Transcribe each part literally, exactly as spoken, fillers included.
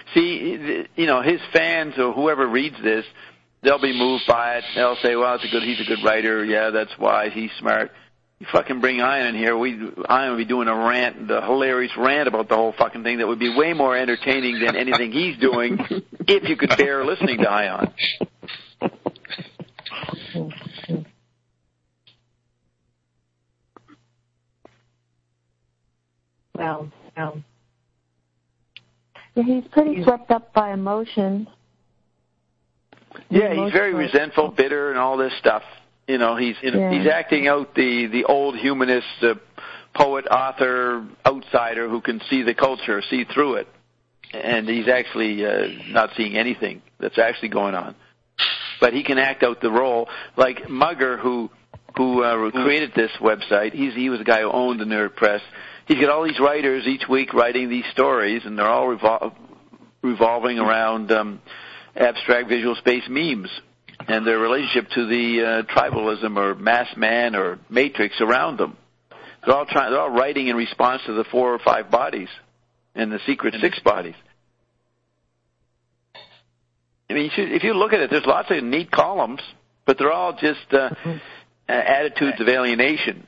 See, you know, his fans or whoever reads this, they'll be moved by it. They'll say, well, it's a good, he's a good writer. Yeah, that's wise. He's smart. You fucking bring Ian in here. We, Ian would be doing a rant, a hilarious rant about the whole fucking thing that would be way more entertaining than anything he's doing if you could bear listening to Ian. Well, well. Yeah, he's pretty swept up by emotions. Yeah, he's very resentful, bitter, and all this stuff. You know, he's you know, yeah. he's acting out the the old humanist uh, poet, author, outsider who can see the culture, see through it, and he's actually uh, not seeing anything that's actually going on. But he can act out the role, like Mugger, who who uh, created this website. He's he was the guy who owned the Nerd Press. He's got all these writers each week writing these stories, and they're all revol- revolving around um, abstract visual space memes and their relationship to the uh, tribalism or mass man or matrix around them. They're all trying. They're all writing in response to the four or five bodies and the secret six bodies. I mean, if you look at it, there's lots of neat columns, but they're all just uh, attitudes of alienation.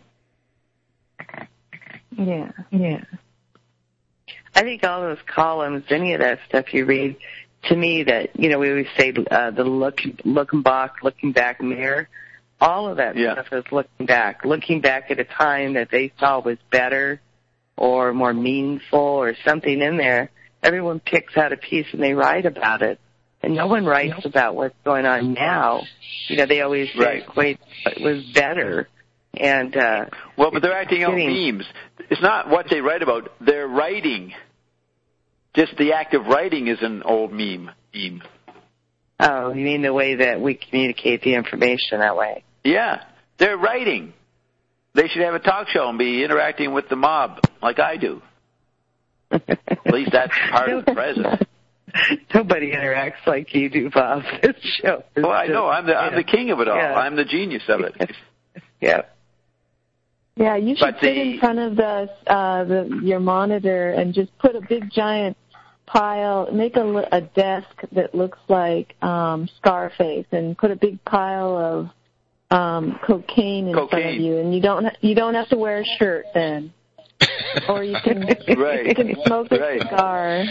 Yeah, yeah. I think all those columns, any of that stuff you read, to me, that, you know, we always say uh, the look, looking back, looking back mirror, all of that yeah. stuff is looking back, looking back at a time that they thought was better or more meaningful or something in there. Everyone picks out a piece and they write about it. And no one writes yep. about what's going on now. You know, they always say, right. wait, it was better. And uh, well, but they're acting out memes. It's not what they write about. They're writing. Just the act of writing is an old meme. meme. Oh, you mean the way that we communicate the information that way? Yeah, they're writing. They should have a talk show and be interacting with the mob like I do. At least that's part of the present. Nobody interacts like you do, Bob. This show. Well, I know. I'm the I'm yeah. the king of it all. Yeah. I'm the genius of it. Yeah. Yeah, you should But sit the, in front of the, uh, the your monitor and just put a big giant pile, make a, a desk that looks like um, Scarface, and put a big pile of um, cocaine in cocaine. front of you, and you don't you don't have to wear a shirt then, or you can right. you can smoke a right. cigar.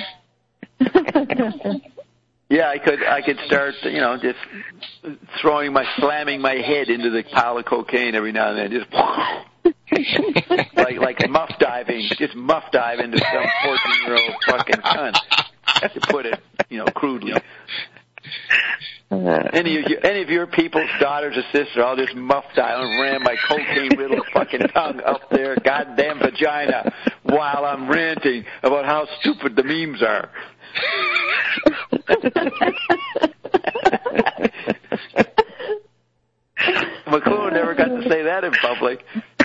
Yeah, I could I could start, you know, just throwing my slamming my head into the pile of cocaine every now and then, just like like muff diving, just muff dive into some fourteen year old fucking cunt, to put it, you know, crudely. Any of your any of your people's daughters or sisters, I'll just muff dive and ram my cocaine riddled fucking tongue up their goddamn vagina while I'm ranting about how stupid the memes are. McLuhan never got to say that in public.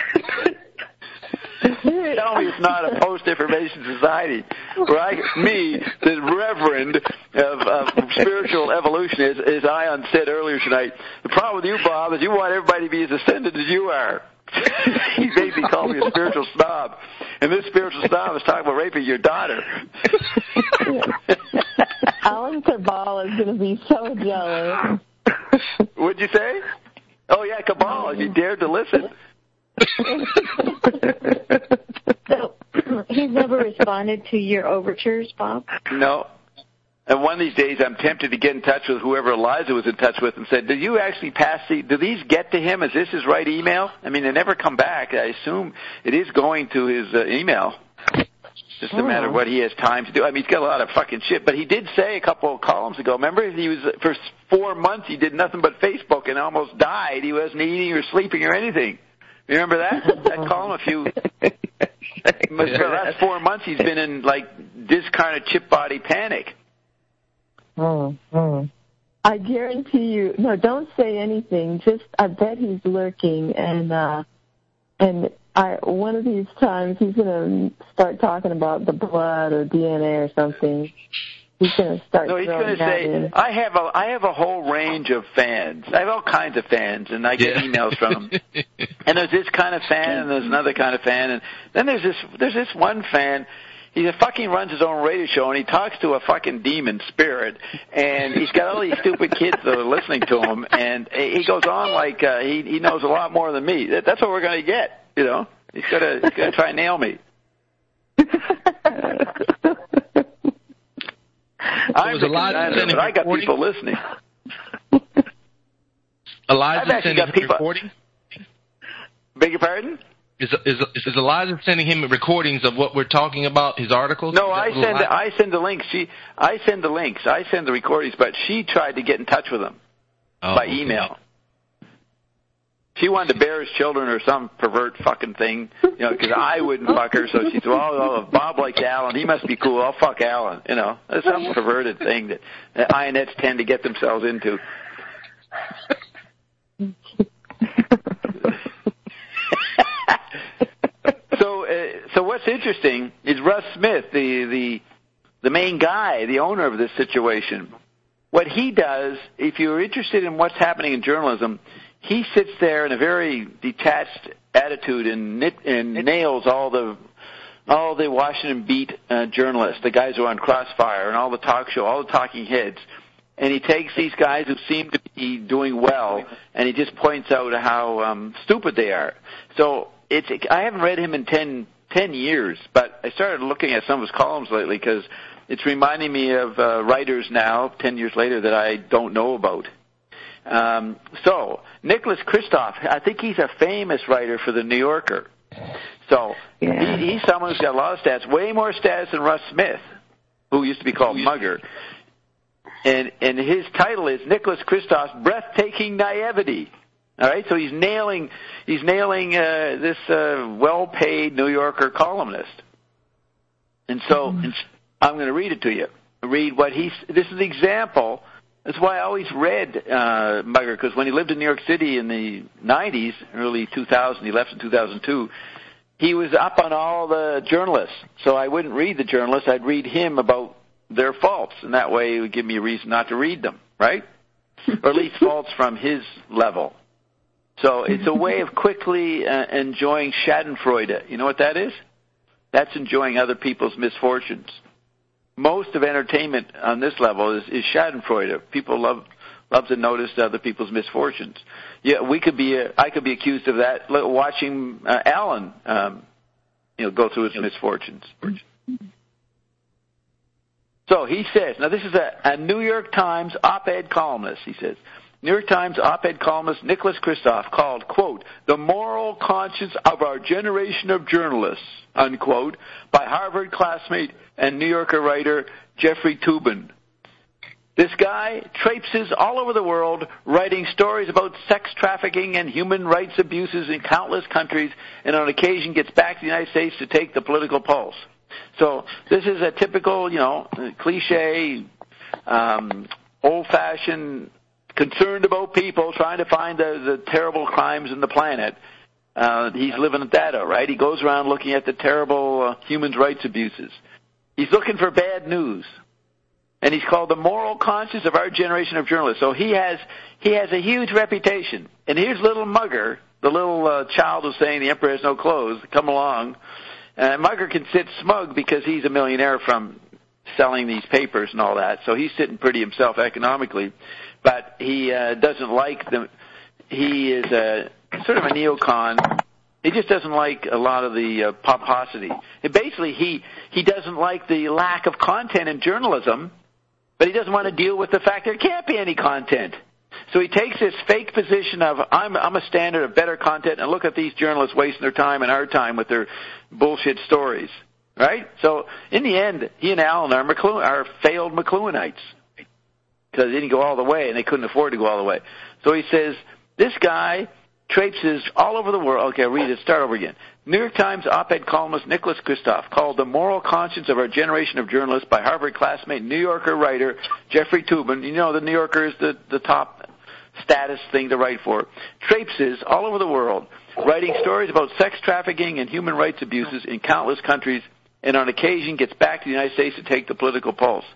Tell me it's not a post-information society where I, me, the reverend of, of spiritual evolution, as, as Ion said earlier tonight, the problem with you, Bob, is you want everybody to be as ascended as you are. He basically called me a spiritual snob. And this spiritual snob is talking about raping your daughter. Alan Cabal is going to be so jealous. What'd you say? Oh, yeah, Cabal, if you dared to listen. So, he's never responded to your overtures, Bob? No. And one of these days I'm tempted to get in touch with whoever Eliza was in touch with and said, do you actually pass the, do these get to him? Is this his right email? I mean, they never come back. I assume it is going to his uh, email. It's just a matter of what he has time to do. I mean, he's got a lot of fucking shit, but he did say a couple of columns ago, remember, he was, for four months he did nothing but Facebook and almost died. He wasn't eating or sleeping or anything. Remember that? That column a few, for the last four months he's been in, like, discarnate chip body panic. Oh, oh. I guarantee you, no, don't say anything. Just, I bet he's lurking, and, uh, and I, one of these times he's going to start talking about the blood or D N A or something. He's going to start. No, he's going to say, in. I have a, I have a whole range of fans. I have all kinds of fans, and I get yeah. emails from them. And there's this kind of fan, and there's another kind of fan, and then there's this, there's this one fan. He fucking runs his own radio show, and he talks to a fucking demon spirit, and he's got all these stupid kids that are listening to him, and he goes on like uh, he he knows a lot more than me. That's what we're going to get, you know. He's gonna he's gonna try and nail me. I'm the contender, but I got people listening. Elijah sending him recording? Beg your pardon? Is, is is Elijah sending him recordings of what we're talking about, his articles? No, I send the, I send the links. She I send the links. I send the recordings, but she tried to get in touch with him oh, by email. Okay. She wanted to bear his children or some pervert fucking thing, you know, because I wouldn't fuck her. So she said, "Oh, oh, if Bob likes Alan, he must be cool. I'll fuck Alan." You know, that's some perverted thing that, that I N Ets tend to get themselves into. so, uh, so what's interesting is Russ Smith, the the the main guy, the owner of this situation. What he does, if you're interested in what's happening in journalism, he sits there in a very detached attitude and, nit, and nails all the all the Washington Beat uh, journalists, the guys who are on Crossfire, and all the talk show, all the talking heads. And he takes these guys who seem to be doing well, and he just points out how um, stupid they are. So it's I haven't read him in ten, ten years, but I started looking at some of his columns lately because it's reminding me of uh, writers now, ten years later, that I don't know about. Um, so, Nicholas Kristof, I think he's a famous writer for the New Yorker. So, yeah. he, he's someone who's got a lot of stats, way more stats than Russ Smith, who used to be called Mugger. And, and his title is Nicholas Kristof's Breathtaking Naivety. All right, so he's nailing, he's nailing uh, this uh, well-paid New Yorker columnist. And so, mm-hmm. I'm going to read it to you. Read what he's, this is an example. That's why I always read uh, Mugger, because when he lived in New York City in the nineties, early two thousand, he left in two thousand two, he was up on all the journalists. So I wouldn't read the journalists, I'd read him about their faults, and that way it would give me a reason not to read them, right? Or at least faults from his level. So it's a way of quickly uh, enjoying schadenfreude. You know what that is? That's enjoying other people's misfortunes. Most of entertainment on this level is, is schadenfreude. People love love to notice other people's misfortunes. Yeah, we could be. Uh, I could be accused of that watching uh, Alan, um, you know, go through his misfortunes. So he says. Now this is a, a New York Times op-ed columnist. He says. New York Times op-ed columnist Nicholas Kristof called, quote, the moral conscience of our generation of journalists, unquote, by Harvard classmate and New Yorker writer Jeffrey Toobin. This guy traipses all over the world writing stories about sex trafficking and human rights abuses in countless countries, and on occasion gets back to the United States to take the political pulse. So this is a typical, you know, cliche, um, old-fashioned, concerned about people, trying to find the, the terrible crimes in the planet. Uh, he's living at that, right? He goes around looking at the terrible uh, human rights abuses. He's looking for bad news. And he's called the moral conscience of our generation of journalists. So he has he has a huge reputation. And here's little Mugger, the little uh, child who's saying the emperor has no clothes, come along. And Mugger can sit smug because he's a millionaire from selling these papers and all that. So he's sitting pretty himself economically. But he uh, doesn't like the, he is a, sort of a neocon. He just doesn't like a lot of the uh, pomposity. And basically, he, he doesn't like the lack of content in journalism, but he doesn't want to deal with the fact there can't be any content. So he takes this fake position of, I'm, I'm a standard of better content, and look at these journalists wasting their time and our time with their bullshit stories. Right? So, in the end, he and Alan are, McLuhan, are failed McLuhanites. Because they didn't go all the way, and they couldn't afford to go all the way. So he says, this guy traipses all over the world. Okay, I'll read it. Start over again. New York Times op-ed columnist Nicholas Kristof called the moral conscience of our generation of journalists by Harvard classmate, New Yorker writer Jeffrey Toobin. You know, the New Yorker is the, the top status thing to write for. Traipses all over the world, writing stories about sex trafficking and human rights abuses in countless countries, and on occasion gets back to the United States to take the political pulse.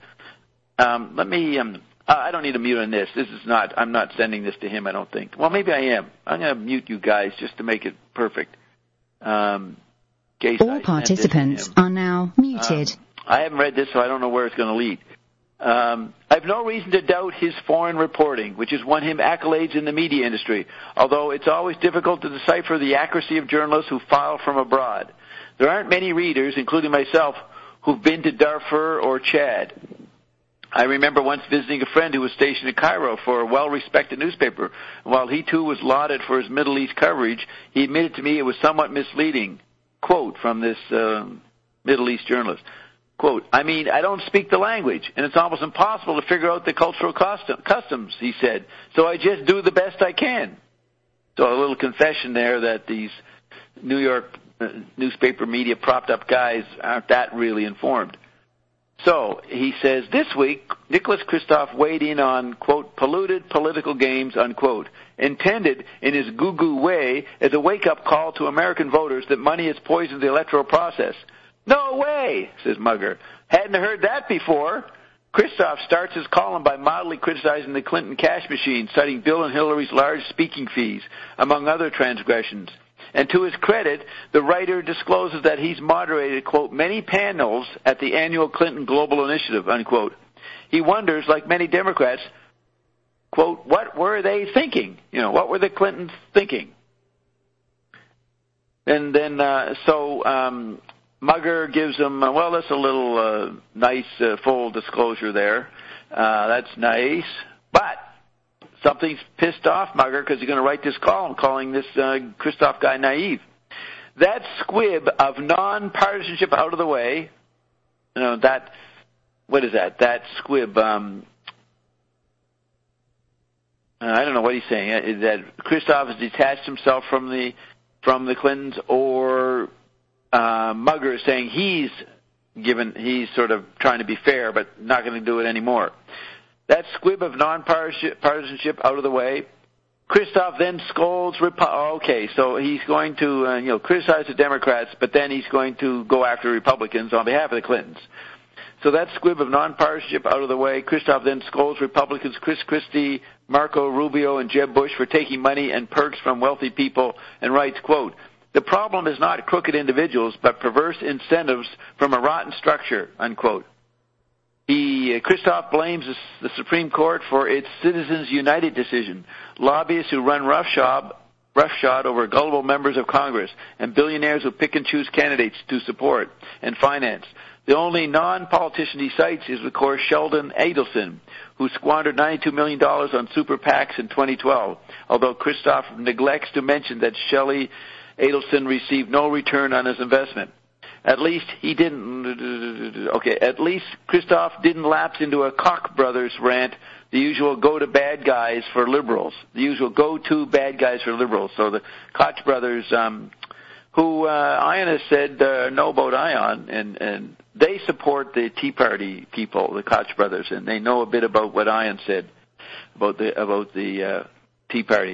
Um, let me... Um, Uh, I don't need a mute on this. This is not, I'm not sending this to him, I don't think. Well, maybe I am. I'm going to mute you guys just to make it perfect. Um, case All participants are now muted. Um, I haven't read this, so I don't know where it's going to lead. Um, I have no reason to doubt his foreign reporting, which has won him accolades in the media industry, although it's always difficult to decipher the accuracy of journalists who file from abroad. There aren't many readers, including myself, who've been to Darfur or Chad. I remember once visiting a friend who was stationed in Cairo for a well-respected newspaper. And while he, too, was lauded for his Middle East coverage, he admitted to me it was somewhat misleading. Quote from this uh, Middle East journalist. Quote, I mean, I don't speak the language, and it's almost impossible to figure out the cultural custom, customs, he said, so I just do the best I can. So a little confession there that these New York uh, newspaper media propped-up guys aren't that really informed. So, he says, this week, Nicholas Kristof weighed in on, quote, polluted political games, unquote, intended in his goo-goo way as a wake-up call to American voters that money has poisoned the electoral process. No way, says Mugger. Hadn't heard that before. Kristof starts his column by mildly criticizing the Clinton cash machine, citing Bill and Hillary's large speaking fees, among other transgressions. And to his credit, the writer discloses that he's moderated, quote, many panels at the annual Clinton Global Initiative, unquote. He wonders, like many Democrats, quote, what were they thinking? You know, what were the Clintons thinking? And then, uh, so, um, Mugger gives him, uh, well, that's a little uh, nice uh, full disclosure there. Uh, that's nice. But something's pissed off Mugger because he's going to write this column calling this uh, Kristof guy naive. That squib of non-partisanship out of the way, you know, that, what is that? That squib, um, I don't know what he's saying, uh, that Kristof has detached himself from the, from the Clintons, or uh, Mugger is saying he's given, he's sort of trying to be fair, but not going to do it anymore. That squib of non-partisanship out of the way, Kristof then scolds. Repo- okay, so he's going to uh, you know criticize the Democrats, but then he's going to go after Republicans on behalf of the Clintons. So that squib of non-partisanship out of the way, Kristof then scolds Republicans Chris Christie, Marco Rubio, and Jeb Bush for taking money and perks from wealthy people, and writes, quote, the problem is not crooked individuals, but perverse incentives from a rotten structure, unquote. He, uh, Kristof blames the Supreme Court for its Citizens United decision, lobbyists who run roughshod, roughshod over gullible members of Congress, and billionaires who pick and choose candidates to support and finance. The only non-politician he cites is, of course, Sheldon Adelson, who squandered ninety-two million dollars on super PACs in twenty twelve, although Kristof neglects to mention that Shelley Adelson received no return on his investment. At least he didn't, okay, at least Kristof didn't lapse into a Koch brothers rant, the usual go-to bad guys for liberals, the usual go-to bad guys for liberals. So the Koch brothers, um, who uh, Ian has said uh, know about Ian, and, and they support the Tea Party people, the Koch brothers, and they know a bit about what Ian said about the, about the uh, Tea Party.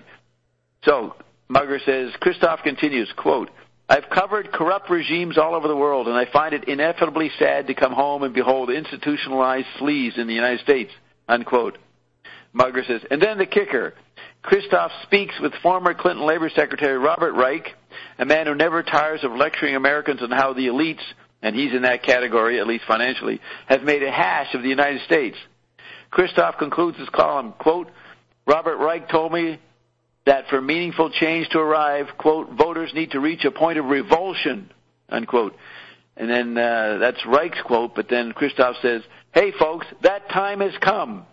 So Mugger says, Kristof continues, quote, I've covered corrupt regimes all over the world, and I find it ineffably sad to come home and behold institutionalized sleaze in the United States, unquote. Mugger says, and then the kicker. Kristof speaks with former Clinton Labor Secretary Robert Reich, a man who never tires of lecturing Americans on how the elites, and he's in that category, at least financially, have made a hash of the United States. Kristof concludes his column, quote, Robert Reich told me that for meaningful change to arrive, quote, voters need to reach a point of revulsion, unquote. And then uh, that's Reich's quote, but then Kristof says, hey, folks, that time has come.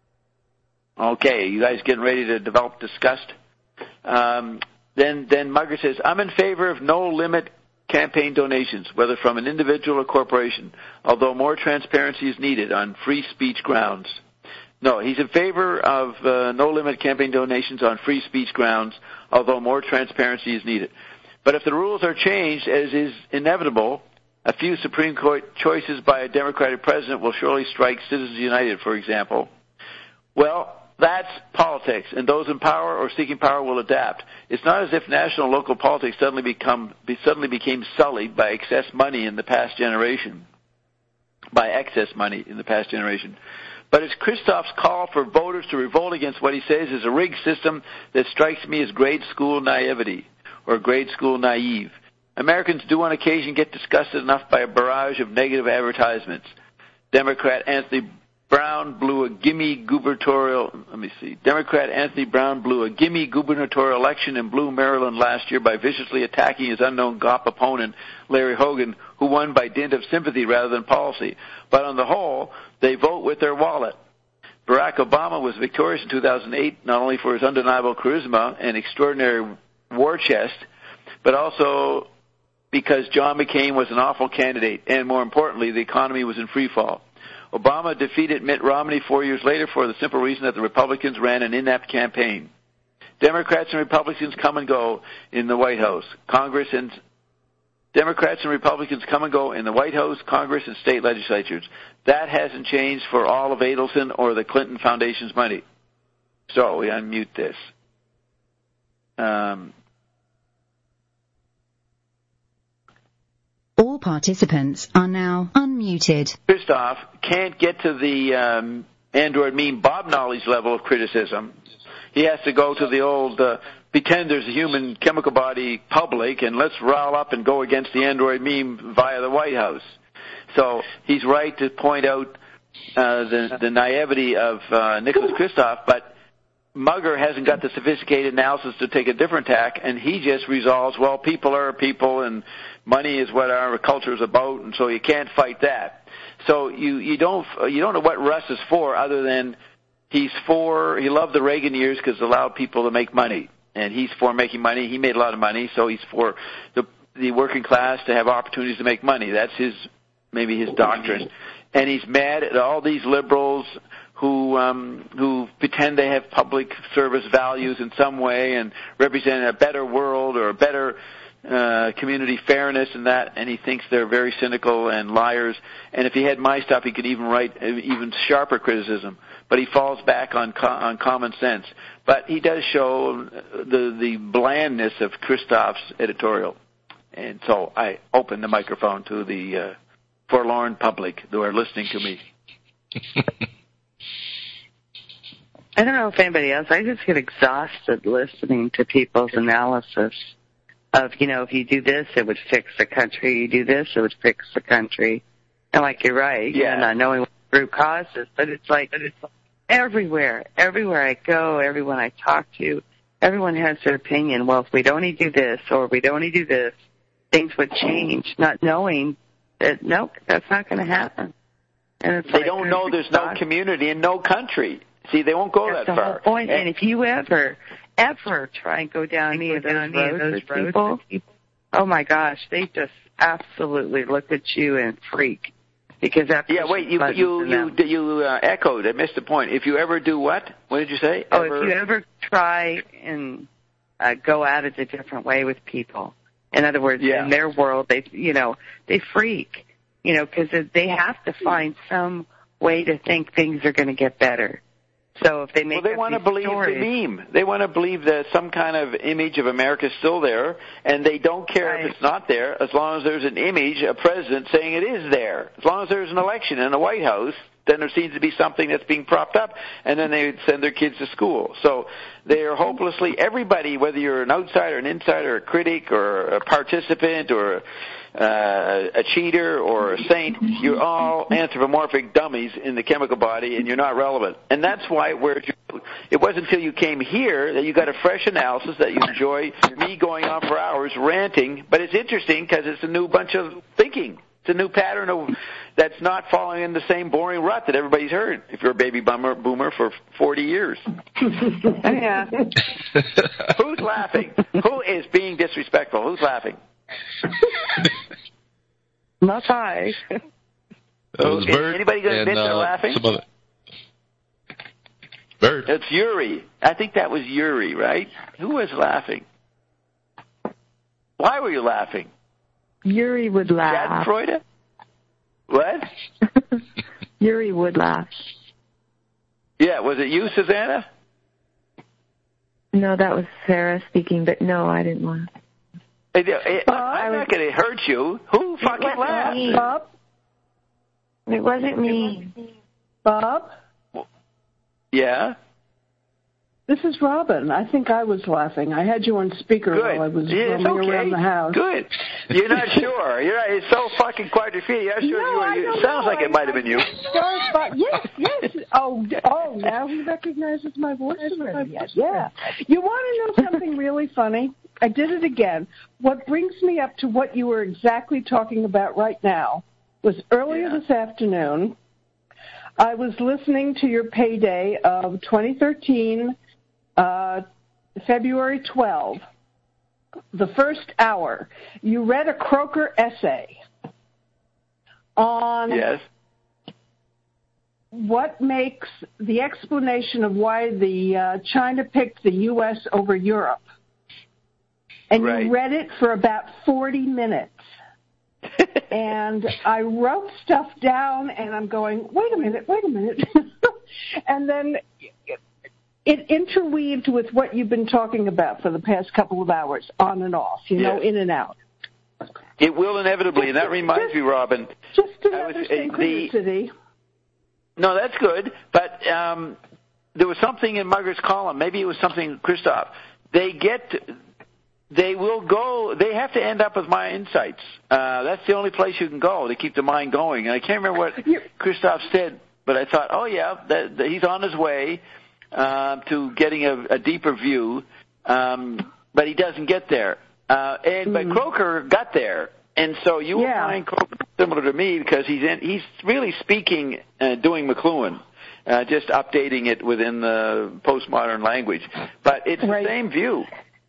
Okay, you guys getting ready to develop disgust? Um, then, then Mugger says, I'm in favor of no-limit campaign donations, whether from an individual or corporation, although more transparency is needed on free speech grounds. No, he's in favor of uh, no-limit campaign donations on free speech grounds, although more transparency is needed. But if the rules are changed, as is inevitable, a few Supreme Court choices by a Democratic president will surely strike Citizens United, for example. Well, that's politics, and those in power or seeking power will adapt. It's not as if national and local politics suddenly become suddenly became sullied by excess money in the past generation, by excess money in the past generation. But it's Kristof's call for voters to revolt against what he says is a rigged system that strikes me as grade school naivety or grade school naive. Americans do on occasion get disgusted enough by a barrage of negative advertisements. Democrat Anthony Brown blew a gimme gubernatorial, let me see, Democrat Anthony Brown blew a gimme gubernatorial election in Blue, Maryland last year by viciously attacking his unknown G O P opponent, Larry Hogan, who won by dint of sympathy rather than policy. But on the whole, they vote with their wallet. Barack Obama was victorious in two thousand eight, not only for his undeniable charisma and extraordinary war chest, but also because John McCain was an awful candidate, and more importantly, the economy was in free fall. Obama defeated Mitt Romney four years later for the simple reason that the Republicans ran an inept campaign. Democrats and Republicans come and go in the White House, Congress, and Democrats and Republicans come and go in the White House, Congress, and state legislatures. That hasn't changed for all of Adelson or the Clinton Foundation's money. So we unmute this. Um, All participants are now unmuted. Christoph can't get to the um, Android meme Bob knowledge level of criticism. He has to go to the old uh, pretend there's a human chemical body public and let's rile up and go against the Android meme via the White House. So he's right to point out uh, the, the naivety of uh, Nicholas Christoph, but Mugger hasn't got the sophisticated analysis to take a different tack, and he just resolves, well, people are people, and money is what our culture is about, and so you can't fight that. So you, you don't you don't know what Russ is for, other than he's for, he loved the Reagan years because it allowed people to make money, and he's for making money. He made a lot of money, so he's for the the working class to have opportunities to make money. That's his maybe his doctrine, and he's mad at all these liberals who um, who pretend they have public service values in some way and represent a better world or a better uh, community fairness and that, and he thinks they're very cynical and liars. And if he had my stuff, he could even write even sharper criticism. But he falls back on co- on common sense. But he does show the the blandness of Christoph's editorial. And so I open the microphone to the uh, forlorn public who are listening to me. I don't know if anybody else, I just get exhausted listening to people's analysis of, you know, if you do this, it would fix the country. You do this, it would fix the country. And like you're right, yeah. and not knowing what the root cause is, but it's like, but it's everywhere, everywhere I go, everyone I talk to, everyone has their opinion. Well, if we'd only do this or we'd only do this, things would change, not knowing that, nope, that's not going to happen. And it's they like, don't know there's no community and no country. See, they won't go That's that the far. Whole point. And, and if you ever, ever try and go down any of those roads, those with roads people, oh my gosh, they just absolutely look at you and freak. Because that yeah, wait, you you you you, you uh, echoed. I missed the point. If you ever do what? What did you say? Oh, ever? if you ever try and uh, go at it a different way with people. In other words, yeah. in their world, they you know they freak. You know, because they have to find some way to think things are going to get better. So if they make well, they want to believe stories, the meme. They want to believe that some kind of image of America is still there, and they don't care right. if it's not there, as long as there's an image, a president saying it is there. As long as there's an election in the White House, then there seems to be something that's being propped up, and then they send their kids to school. So they are hopelessly, everybody, whether you're an outsider, an insider, a critic, or a participant, or uh, a cheater, or a saint, you're all anthropomorphic dummies in the chemical body, and you're not relevant. And that's why we're, it wasn't until you came here that you got a fresh analysis that you enjoy me going on for hours ranting, but it's interesting because it's a new bunch of thinking. It's a new pattern of that's not following in the same boring rut that everybody's heard. If you're a baby boomer, boomer for forty years, yeah. Who's laughing? Who is being disrespectful? Who's laughing? Not I. That was Bert. Anybody going to admit uh, they're laughing? Some other... Bert. It's Yuri. I think that was Yuri, right? Who was laughing? Why were you laughing? Yuri would laugh. Schadenfreude? What? Yuri would laugh. Yeah, was it you, Susanna? No, that was Sarah speaking, but no, I didn't laugh. Hey, hey, I'm not going to hurt you. Who fucking laughed? Me. Bob? It wasn't me. Bob? Yeah? This is Robin. I think I was laughing. I had you on speaker Good. while I was yeah, roaming okay. around the house. Good. You're not sure. You're not, it's so fucking quiet to feel. You're not sure no, you were. I You, don't it sounds know. like it might have been you. Start, but yes, yes. Oh, oh, now he recognizes my voice already. Yes. Yeah. You want to know something really funny? I did it again. What brings me up to what you were exactly talking about right now was earlier Yeah. this afternoon, I was listening to your payday of twenty thirteen, uh, February twelfth, the first hour. You read a Croker essay on Yes. what makes the explanation of why the uh, China picked the U S over Europe. And Right. you read it for about forty minutes. And I wrote stuff down, and I'm going, wait a minute, wait a minute. And then it interweaved with what you've been talking about for the past couple of hours, on and off, you know, Yes. in and out. It will inevitably, and that reminds Just- me, Robin. Just I another was, uh, the- synchronicity. No, that's good, but um, there was something in Margaret's column. Maybe it was something, Christoph. They get, they will go. They have to end up with my insights. Uh, that's the only place you can go to keep the mind going. And I can't remember what You- Christoph said, but I thought, oh yeah, that, that he's on his way uh, to getting a, a deeper view, um, but he doesn't get there. Uh, and but Mm. Croker got there. And so you will Yeah. find Croker similar to me because he's in, he's really speaking, uh, doing McLuhan, uh, just updating it within the postmodern language. But it's Right. the same view.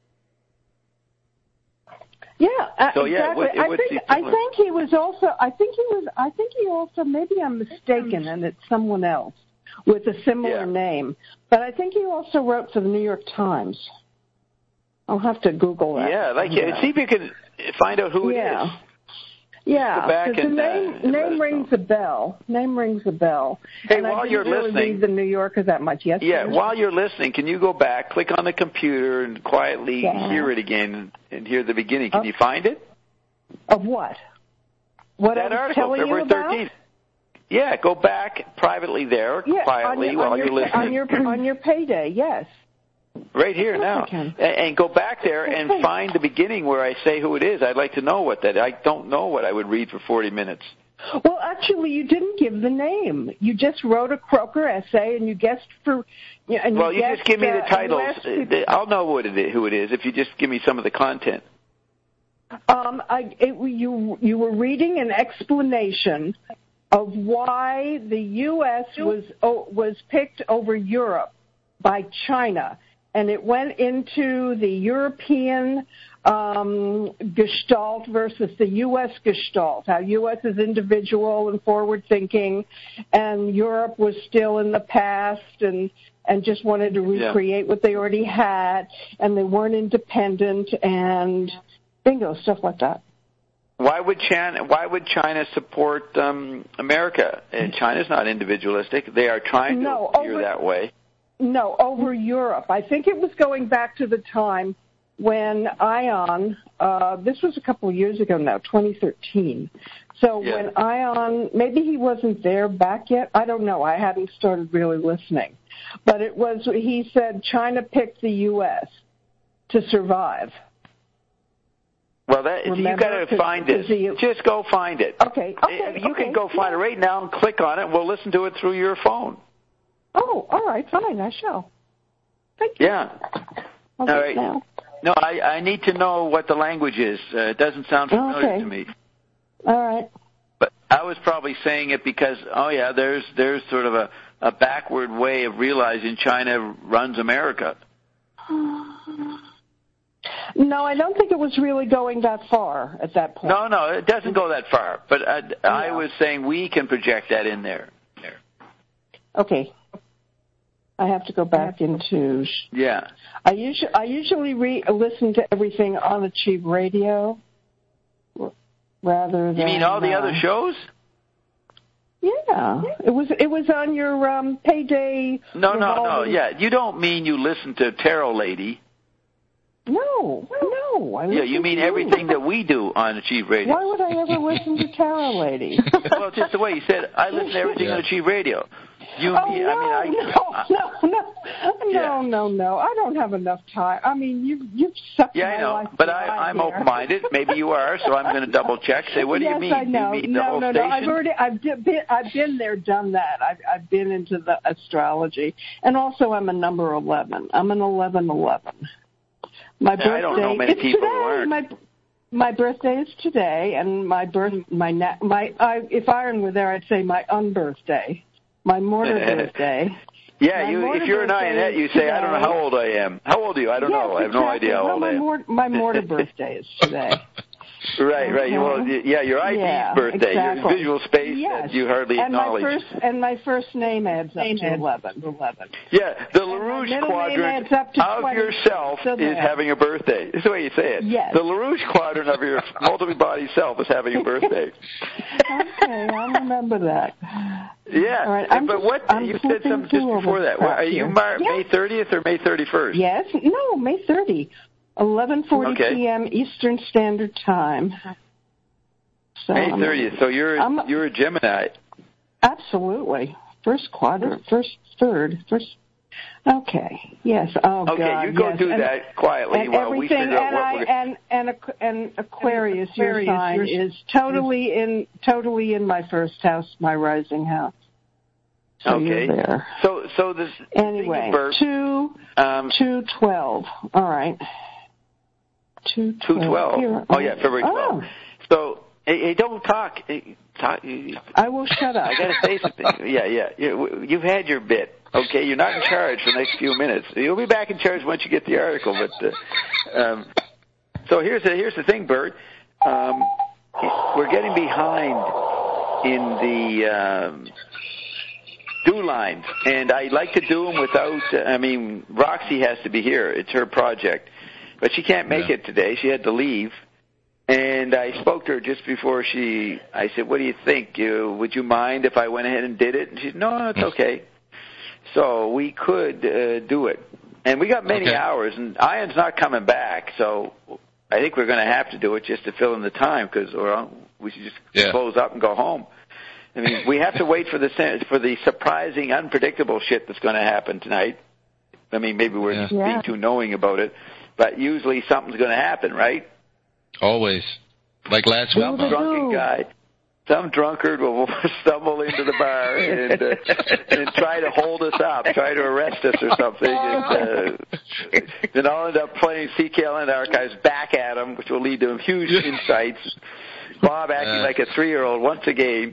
Yeah, uh, So, yeah, it exactly. would- it I would think be I similar. think he was also. I think he was. I think he also. Maybe I'm mistaken, and it's someone else with a similar Yeah. name. But I think he also wrote for the New York Times. I'll have to Google that. Yeah, like see if you can find out who Yeah. it is. Yeah, Go back because the and, uh, name and let name us rings know. a bell. Name rings a bell. Hey, and while I didn't you're really listening- read the New Yorker that much. Yes. Yeah, please? while you're listening, can you go back, click on the computer, and quietly Yeah. hear it again and, and hear the beginning? Can Oh. you find it? Of what? What That I was article, telling you February about? thirteenth. Yeah, go back privately there, Yeah, quietly on your, while on you're your, listening. on your on your payday. Yes. Right here Of course now. I can. And, and go back there and Okay. find the beginning where I say who it is. I'd like to know what that I don't know what I would read for forty minutes. Well, actually, you didn't give the name. You just wrote a Croker essay, and you guessed for. You know, and Well, you guessed, just give me the uh, titles. U S people- I'll know what it is, who it is if you just give me some of the content. Um, I, it, you you were reading an explanation of why the U S was oh, was picked over Europe by China, and it went into the European um, gestalt versus the U S gestalt. How U S is individual and forward thinking, and Europe was still in the past and. and just wanted to recreate Yeah. what they already had, and they weren't independent, and bingo, stuff like that. Why would China? Why would China support um, America? And China's not individualistic. They are trying to No, appear over- that way. No, over Europe. I think it was going back to the time when ION, uh, this was a couple of years ago now, twenty thirteen. So Yeah. when ION, maybe he wasn't there back yet. I don't know. I hadn't started really listening. But it was, he said China picked the U S to survive. Well, that you Remember, got to 'cause- find it. 'cause you- Just go find it. Okay, okay, You okay. can go find it right now and click on it. And we'll listen to it through your phone. Oh, all right, fine, I shall. Thank you. Yeah. I'll All do it right. now. No, I, I need to know what the language is. Uh, it doesn't sound familiar Okay. to me. All right. But I was probably saying it because, oh yeah, there's there's sort of a, a backward way of realizing China runs America. No, I don't think it was really going that far at that point. No, no, it doesn't go that far. But I, I Yeah. was saying we can project that in there. there. Okay. I have to go back into. Yeah. I usually I usually re- listen to everything on Achieve Radio, rather than. You mean all the uh, other shows? Yeah, it was it was on your um, payday. No, no, no. revolving- Yeah, you don't mean you listen to Tarot Lady. No, no. I Yeah, listen you mean to everything that we do on Achieve Radio. Why would I ever listen to Tarot Lady? Well, just the way you said, I listen to everything on Achieve Radio. You and oh, me. No, I mean, I. no, no, no, Yeah. no, no, no. I don't have enough time. I mean, you, you've sucked Yeah, my I know, life but dry I, I'm here. open-minded. Maybe you are, so I'm going to double check. Say, what do yes, you mean? I know. You mean no, the whole no, station? no. I've already, I've di- been, I've been there, done that. I've, I've been into the astrology, and also I'm a number eleven. I'm an eleven eleven. My Yeah, birthday. I don't know many it's people today. who aren't. My, my birthday is today, and my birth, my na- my. I, if Iron were there, I'd say my unbirthday, my mortar birthday. Yeah, My you, if you're an Ionette, you say, I don't know how old I am. How old are you? I don't yes, know. I have exactly. no idea how well, old my I am. Mor- my mortar birthday is today. Right, right. Okay. Well, yeah, your I D's yeah, birthday, exactly. your visual space yes. that you hardly and acknowledge. My first, and my first name adds up to eleven. eleven. Yeah, the LaRouche middle quadrant name adds up to of twenty. yourself So is there. having a birthday. That's the way you say it. Yes. The LaRouche quadrant of your multi-body self is having a birthday. Okay, I'll remember that. Yeah, All right, I'm but just, what, I'm you said something just before that. Well, are you Mar- yeah. May thirtieth or May thirty-first? Yes, no, May thirtieth, eleven forty Okay. p.m. Eastern Standard Time. So May I'm- thirtieth. So you're I'm- you're a Gemini. Absolutely. First quadrant, first third, first. Okay. Yes. Oh Okay, God. you go yes. do and, that quietly and while we everything. figure out And what I we're. and and Aqu- and Aquarius, your Aquarius, sign your- is totally in totally in my first house, my rising house. So Okay. you're there. So so this Anyway, thing of birth, two um, two twelve. All right. Two two twelve. Here. Oh yeah, February Oh. twelfth. So hey, hey, don't talk. Hey, talk. I will shut up. I got to say something. Yeah, yeah. You, you've had your bit. Okay, you're not in charge for the next few minutes. You'll be back in charge once you get the article. But uh, um, so here's the here's the thing, Bert. Um, we're getting behind in the um, do lines, and I like to do them without. Uh, I mean, Roxy has to be here. It's her project, but she can't make Yeah. it today. She had to leave. And I spoke to her just before she, I said, what do you think? You, would you mind if I went ahead and did it? And she said, no, no, it's okay. So we could uh, do it. And we got many Okay. hours, and Ian's not coming back, so I think we're going to have to do it just to fill in the time, because or we should just Yeah. close up and go home. I mean, we have to wait for the for the surprising, unpredictable shit that's going to happen tonight. I mean, maybe we're Yeah. just Yeah. being too knowing about it, but usually something's going to happen, right? Always. Like last week. Some drunken guy, some drunkard will stumble into the bar and, uh, and try to hold us up, try to arrest us or something. And, uh, then I'll end up playing C K L N Archives back at him, which will lead to huge insights. Bob acting Uh. like a three-year-old once again.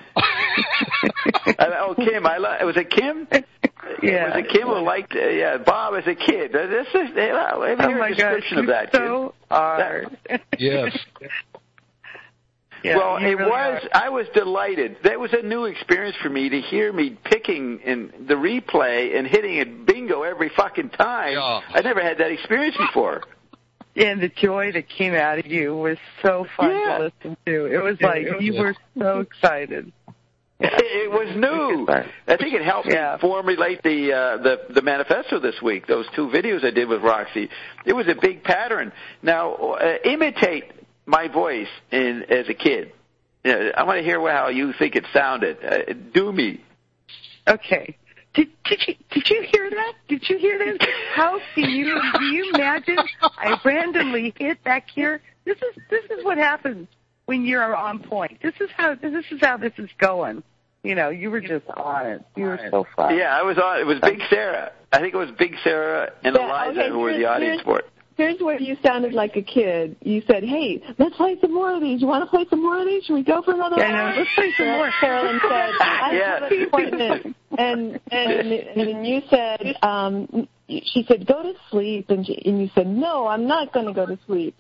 I, oh, Kim, I li- was it Kim? Yeah. Was it Kim who liked? Uh, yeah, Bob as a kid. Uh, This is. Uh, let me Oh hear my a description gosh, of that, so kid. hard. Yes. Yeah, well, you it really was. are. I was delighted. That was a new experience for me to hear me picking in the replay and hitting it bingo every fucking time. Yeah. I never had that experience before. And the joy that came out of you was so fun Yeah. to listen to. It was like you were so excited. It was new. I think it helped Yeah. me formulate the, uh, the the manifesto this week. Those two videos I did with Roxy. It was a big pattern. Now, uh, imitate my voice in, as a kid. Uh, I want to hear how you think it sounded. Uh, do me. Okay. Did did you did you hear that? Did you hear this? How can you do you imagine I randomly hit back here? This is this is what happens when you're on point. This is how this is how this is going. You know, you were just on it. You were so fun. Yeah, I was on. It was Big Sarah. I think it was Big Sarah and Yeah, Eliza okay, who were the here's- audience for it. Here's where you sounded like a kid. You said, "Hey, let's play some more of these. You want to play some more of these? Should we go for another Yeah, I know. round?" Let's play some more. Carolyn said, "I Yeah. have an appointment," and and and you said, um, she said, "Go to sleep," and, she, and you said, "No, I'm not going to go to sleep."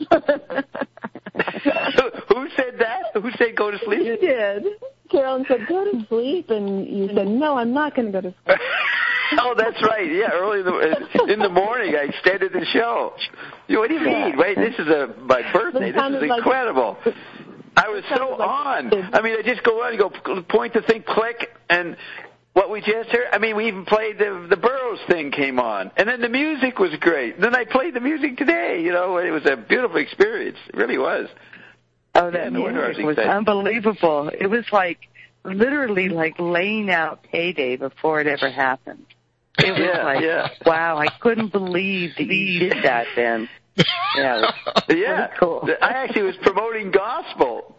Who said that? Who said go to sleep? You did. Carolyn said, "Go to sleep," and you said, "No, I'm not going to go to sleep." Oh, that's right. Yeah, early in the, in the morning, I extended the show. You know, what do you mean? Wait, this is a my birthday. This is incredible. I was so on. I mean, I just go on and go point the thing, click, and what we just heard. I mean, we even played the the Burroughs thing came on, and then the music was great. And then I played the music today. You know, it was a beautiful experience. It really was. Oh, that Yeah, no wonder I was music was excited. unbelievable. It was like literally like laying out payday before it ever happened. It was yeah, like, yeah. wow, I couldn't believe that you did that then. Yeah, it was, yeah. It was cool. I actually was promoting gospel.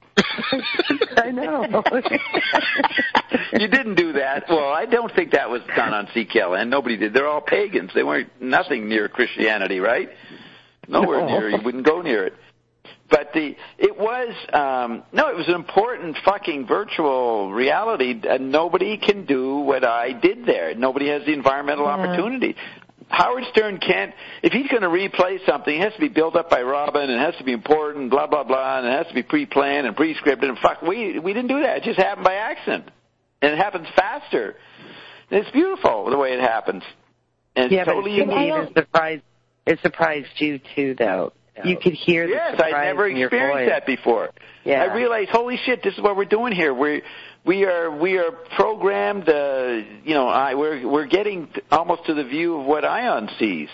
I know. You didn't do that. Well, I don't think that was done on C K L N. Nobody did. They're all pagans. They weren't nothing near Christianity, right? Nowhere No. near. You wouldn't go near it. But the it was um, no, it was an important fucking virtual reality, and nobody can do what I did there. Nobody has the environmental yeah. opportunity. Howard Stern can't, if he's going to replay something, it has to be built up by Robin, and it has to be important, blah, blah, blah, and it has to be pre-planned and pre-scripted, and fuck, we, we didn't do that. It just happened by accident. And it happens faster. And it's beautiful the way it happens. And yeah, it's totally but unique. it surprised, it surprised you, too, though. You could hear the yes, surprise I'd never in your experienced voice. that before. Yeah. I realized, holy shit, this is what we're doing here. We we are we are programmed. Uh, you know, I we're we're getting almost to the view of what Ion sees.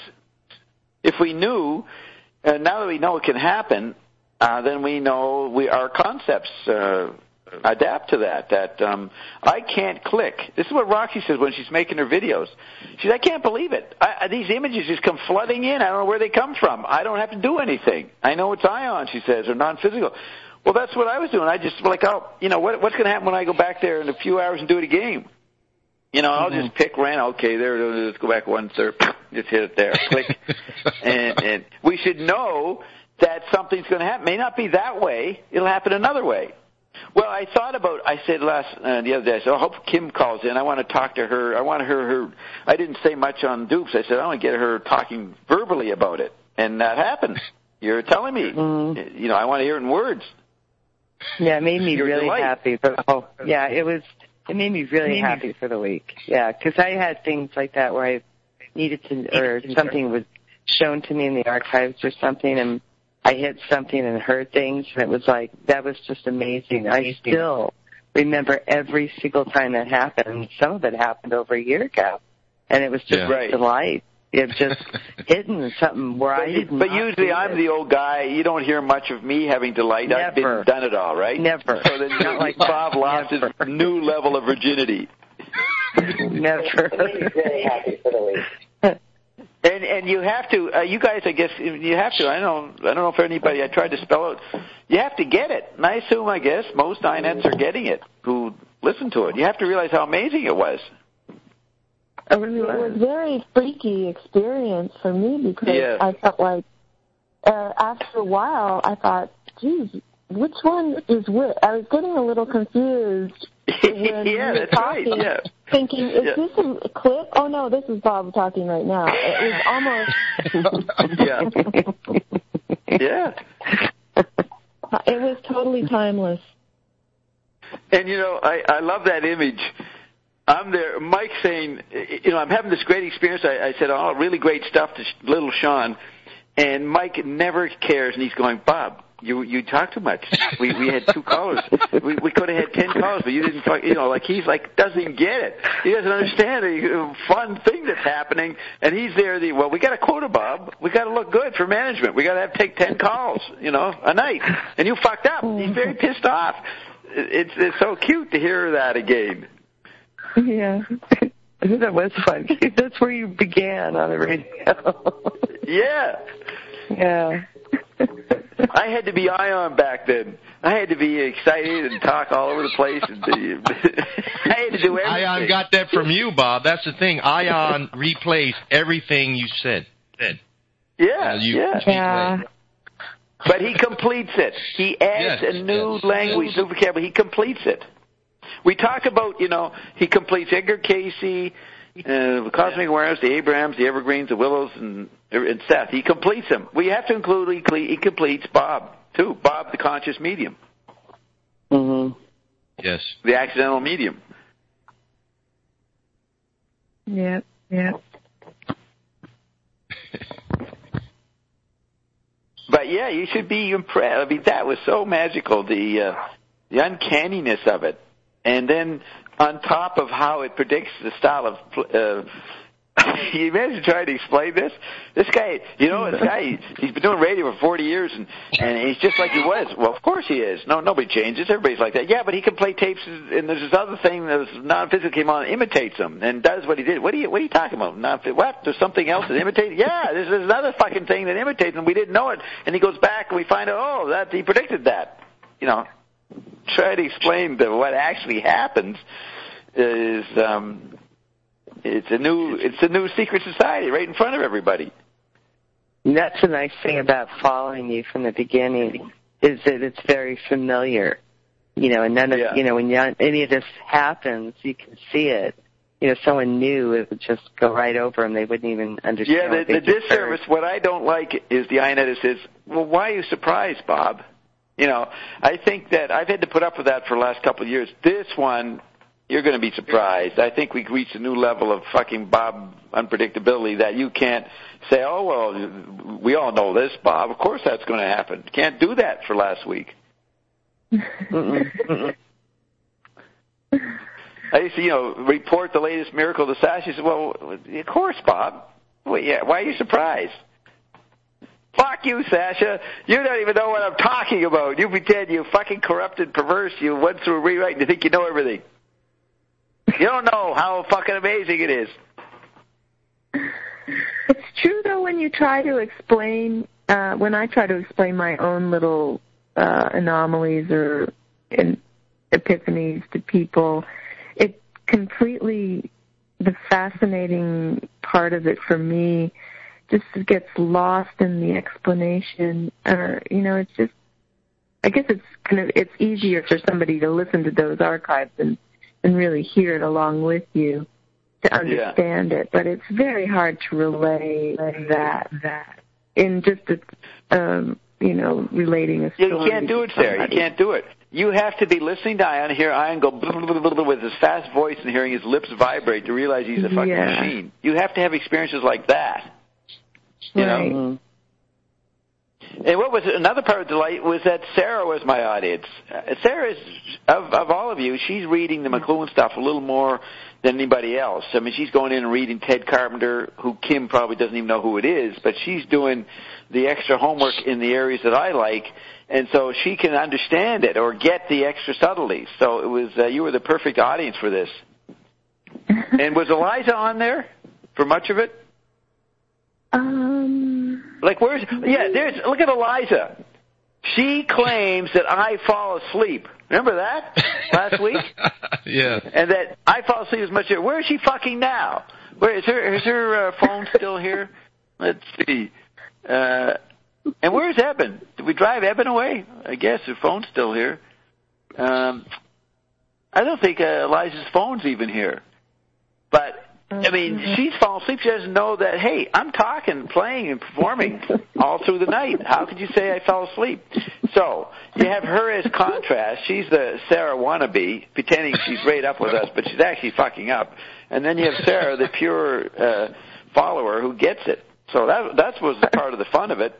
If we knew, uh, now that we know it can happen, uh, then we know we our concepts uh, adapt to that. That um, I can't click. This is what Roxy says when she's making her videos. She says, I can't believe it. I, these images just come flooding in. I don't know where they come from. I don't have to do anything. I know it's ion, she says, or non-physical. Well, that's what I was doing. I just like, oh, you know, what, what's going to happen when I go back there in a few hours and do it again? You know, I'll mm-hmm. just pick random. Okay, there, let's go back one third. Just hit it there. Click. and, and we should know that something's going to happen. May not be that way. It'll happen another way. Well, I thought about, I said last, uh, the other day, I said, I hope Kim calls in. I want to talk to her. I want her, her, I didn't say much on dupes. I said, I want to get her talking verbally about it. And that happened. You're telling me. Mm. You know, I want to hear it in words. Yeah, it made me Your really delight. happy. For, oh, yeah, it was, it made me really made happy me. for the week. Yeah, because I had things like that where I needed to, or something was shown to me in the archives or something, and I hit something and heard things, and it was like, that was just amazing. I still remember every single time that happened, and some of it happened over a year ago, and it was just yeah. a delight. It just hitting something where but, I didn't. But usually I'm the old guy. You don't hear much of me having delight. Never. I've been done it all, right? Never. So then Not like Bob lost Never. his new level of virginity. Never. Really happy for the week. And and you have to, uh, you guys, I guess you have to. I don't, I don't know if anybody. I tried to spell out. You have to get it, and I assume, I guess, most I N Ets are getting it who listen to it. You have to realize how amazing it was. It was a very freaky experience for me because yeah. I felt like uh, after a while I thought, geez, which one is which? I was getting a little confused when yeah, we were that's talking, right. Yeah. thinking, is yeah. this a clip? Oh no, this is Bob talking right now. It was almost yeah, yeah. It was totally timeless. And you know, I I love that image. I'm there, Mike saying, you know, I'm having this great experience. I, I said, oh, really great stuff to little Sean. And Mike never cares, and he's going, Bob, you you talk too much. We we had two callers. We we could have had ten callers, but you didn't, you know, like he's like, doesn't get it. He doesn't understand the fun thing that's happening. And he's there, the, well, we got a quota, Bob. We got to look good for management. We got to have take ten calls, you know, a night. And you fucked up. He's very pissed off. It's, it's so cute to hear that again. Yeah, that was fun. That's where you began on the radio. Yeah. Yeah. I had to be Ion back then. I had to be excited and talk all over the place. And I had to do everything. Ion got that from you, Bob. That's the thing. Ion replaced everything you said. Yeah, uh, you yeah. yeah. But he completes it. He adds yes, a new yes. language, new vocabulary. He completes it. We talk about, you know, he completes Edgar Casey, uh, Cosmic Awareness, the Abrahams, the Evergreens, the Willows, and, and Seth. He completes them. We have to include, he completes Bob, too. Bob, the conscious medium. Mm-hmm. Yes. The accidental medium. Yeah, yeah. But, yeah, you should be impressed. I mean, that was so magical, the uh, the uncanniness of it. And then on top of how it predicts the style of uh, You imagine trying to explain this? This guy, you know, this guy, he's been doing radio for forty years, and, and he's just like he was. Well, of course he is. No, nobody changes. Everybody's like that. Yeah, but he can play tapes, and there's this other thing that's non-physical came on, imitates him, and does what he did. What are you, what are you talking about? Non- what? There's something else that imitates? Yeah, there's, there's another fucking thing that imitates him. We didn't know it. And he goes back, and we find out, oh, that he predicted that. You know, try to explain the, what actually happens is... um It's a new, it's a new secret society right in front of everybody. That's the nice thing about following you from the beginning is that it's very familiar, you know. And none of, yeah. you know, when any of this happens, you can see it. You know, someone new, it would just go right over them. They wouldn't even understand. Yeah, what the, they the disservice. What I don't like is the I N E T says, "Well, why are you surprised, Bob?" You know, I think that I've had to put up with that for the last couple of years. This one. You're going to be surprised. I think we've reached a new level of fucking Bob unpredictability that you can't say, oh, well, we all know this, Bob. Of course that's going to happen. You can't do that for last week. I used to, you know, report the latest miracle to Sasha. She said, well, of course, Bob. Well, yeah, why are you surprised? Fuck you, Sasha. You don't even know what I'm talking about. You pretend you fucking corrupted, perverse. You went through a rewrite and you think you know everything. You don't know how fucking amazing it is. It's true, though, when you try to explain, uh, when I try to explain my own little uh, anomalies or in, epiphanies to people, it completely, the fascinating part of it for me just gets lost in the explanation. Or, you know, it's just, I guess it's kind of, it's easier for somebody to listen to those archives and and really hear it along with you to understand yeah. it. But it's very hard to relay that that in just a, um, you know, relating a story. You can't do it, Sarah. You can't do it. You have to be listening to Ian, hear Ian go blah, blah, blah, blah, with his fast voice and hearing his lips vibrate to realize he's a fucking yeah. machine. You have to have experiences like that. You right. know? And what was another part of delight was that Sarah was my audience. Uh, Sarah is, of, of all of you, she's reading the McLuhan stuff a little more than anybody else. I mean, she's going in and reading Ted Carpenter, who Kim probably doesn't even know who it is, but she's doing the extra homework in the areas that I like, and so she can understand it or get the extra subtleties. So it was, uh, you were the perfect audience for this. And was Eliza on there for much of it? Um. Like, where's, yeah, there's, look at Eliza. She claims that I fall asleep. Remember that last week? Yeah. And that I fall asleep as much. Where is she fucking now? Where is her, is her uh, phone still here? Let's see. Uh, and where's Eben? Did we drive Eben away? I guess her phone's still here. Um, I don't think uh, Eliza's phone's even here. But, I mean, she's falling asleep. She doesn't know that, hey, I'm talking, playing, and performing all through the night. How could you say I fell asleep? So, you have her as contrast. She's the Sarah wannabe, pretending she's right up with us, but she's actually fucking up. And then you have Sarah, the pure uh, follower who gets it. So that that was part of the fun of it.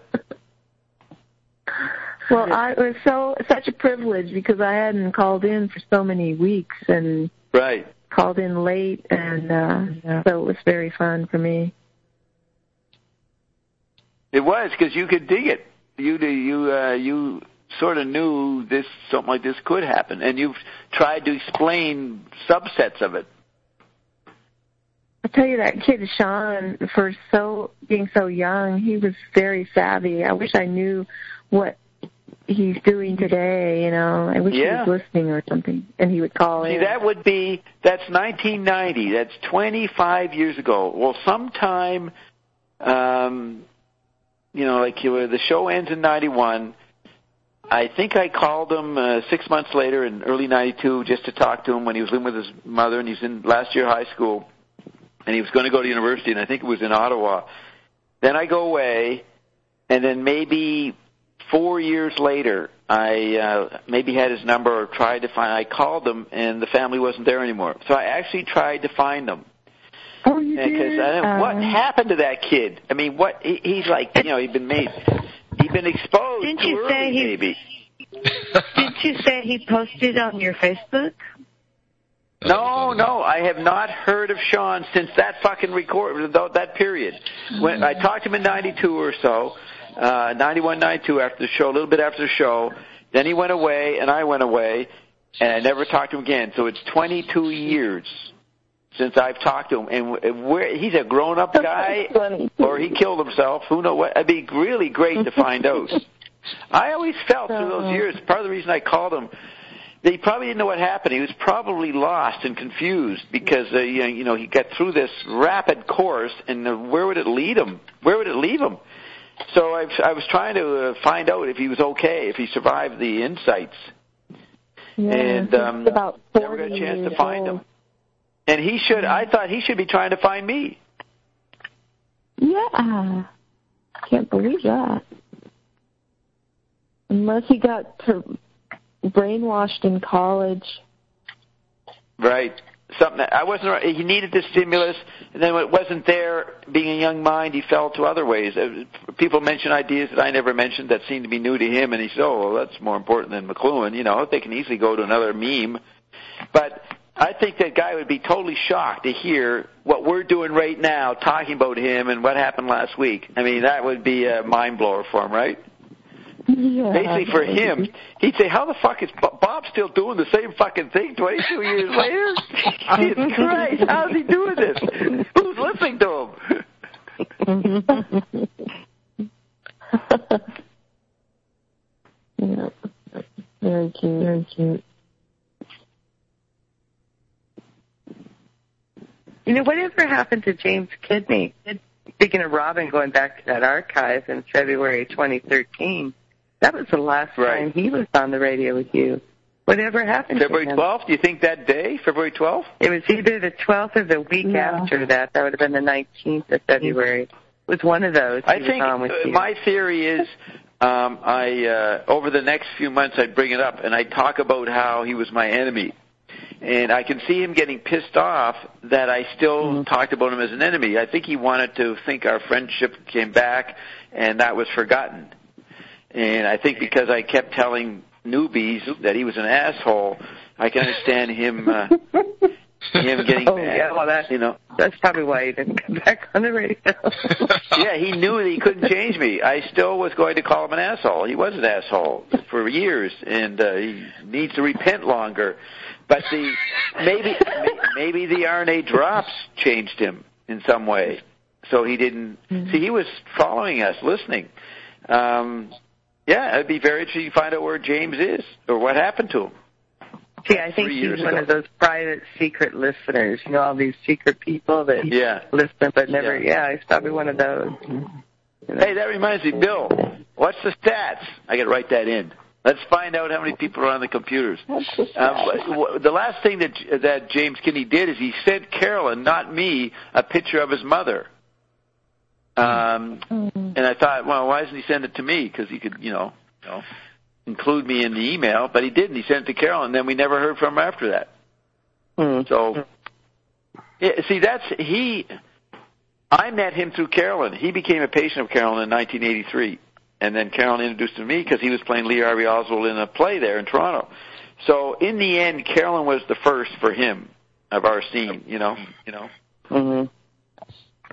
Well, I, it was so such a privilege because I hadn't called in for so many weeks and right. called in late, and uh, so it was very fun for me. It was because you could dig it. You you uh, you sort of knew this something like this could happen, and you've tried to explain subsets of it. I tell you, that kid Sean, for so being so young, he was very savvy. I wish I knew what he's doing today. You know, I wish yeah. he was listening or something, and he would call See, in. See, that would be that's nineteen ninety. That's twenty-five years ago. Well, sometime, um, you know, like you, the show ends in ninety-one. I think I called him uh, six months later in early ninety-two just to talk to him when he was living with his mother, and he's in last year high school. And he was going to go to university, and I think it was in Ottawa. Then I go away, and then maybe four years later, I uh, maybe had his number or tried to find. I called them, and the family wasn't there anymore. So I actually tried to find them. Oh, you and did? I don't know, uh, what happened to that kid? I mean, what he, he's like, you know, he'd been made, he'd been exposed Didn't too you early, say he, maybe. Didn't you say he posted on your Facebook? No, no, I have not heard of Sean since that fucking record, that period. When I talked to him in ninety-two or so, uh, ninety-one, ninety-two after the show, a little bit after the show. Then he went away, and I went away, and I never talked to him again. So it's twenty-two years since I've talked to him, and where, he's a grown-up guy, or he killed himself. Who knows what? It'd be really great to find out. I always felt through those years, part of the reason I called him, that he probably didn't know what happened. He was probably lost and confused because, uh, you know, he got through this rapid course, and uh, where would it lead him? Where would it leave him? So I, I was trying to uh, find out if he was okay, if he survived the insights. Yeah, and um, about never got a chance to find old. him. And he should, I thought he should be trying to find me. Yeah. Can't believe that. Unless he got per- brainwashed in college. Right. Something that I wasn't. He needed the stimulus, and then when it wasn't there, being a young mind, he fell to other ways. People mention ideas that I never mentioned that seemed to be new to him, and he said, "Oh, well, that's more important than McLuhan." You know, they can easily go to another meme. But I think that guy would be totally shocked to hear what we're doing right now, talking about him and what happened last week. I mean, that would be a mind blower for him, right? Yeah. Basically, for him, he'd say, how the fuck is Bob still doing the same fucking thing twenty-two years later? Jesus Christ, how's he doing this? Who's listening to him? Yeah. Very cute, very cute. You know, whatever happened to James Kidney? Speaking of Robin, going back to that archive in February twenty thirteen, that was the last right. time he was on the radio with you. Whatever happened February to him? twelfth? Do you think that day, February twelfth? It was either the twelfth or the week yeah. after that. That would have been the nineteenth of February. It was one of those. I he think was on with you. My theory is um, I uh, over the next few months I'd bring it up, and I'd talk about how he was my enemy. And I can see him getting pissed off that I still mm-hmm. talked about him as an enemy. I think he wanted to think our friendship came back, and that was forgotten. And I think because I kept telling newbies that he was an asshole, I can understand him uh, him getting oh, mad. Yeah, well, that, you know, that's probably why he didn't come back on the radio. Yeah, he knew that he couldn't change me. I still was going to call him an asshole. He was an asshole for years, and uh, he needs to repent longer. But the maybe maybe the R N A drops changed him in some way, so he didn't. Mm-hmm. See, he was following us, listening. Um, yeah, it'd be very interesting to find out where James is or what happened to him. See, I think he's one ago. of those private, secret listeners. You know, all these secret people that yeah. listen but never. Yeah. yeah, he's probably one of those. You know. Hey, that reminds me, Bill. What's the stats? I got to write that in. Let's find out how many people are on the computers. Um, the last thing that that James Kinney did is he sent Carolyn, not me, a picture of his mother. Um, mm-hmm. And I thought, well, why doesn't he send it to me? Because he could, you know, you know, include me in the email. But he didn't. He sent it to Carolyn, and then we never heard from him after that. Mm-hmm. So, yeah, see, that's he. I met him through Carolyn. He became a patient of Carolyn in nineteen eighty-three. And then Carolyn introduced him to me because he was playing Lee Harvey Oswald in a play there in Toronto. So in the end, Carolyn was the first for him of our scene, you know. You know. Mm-hmm.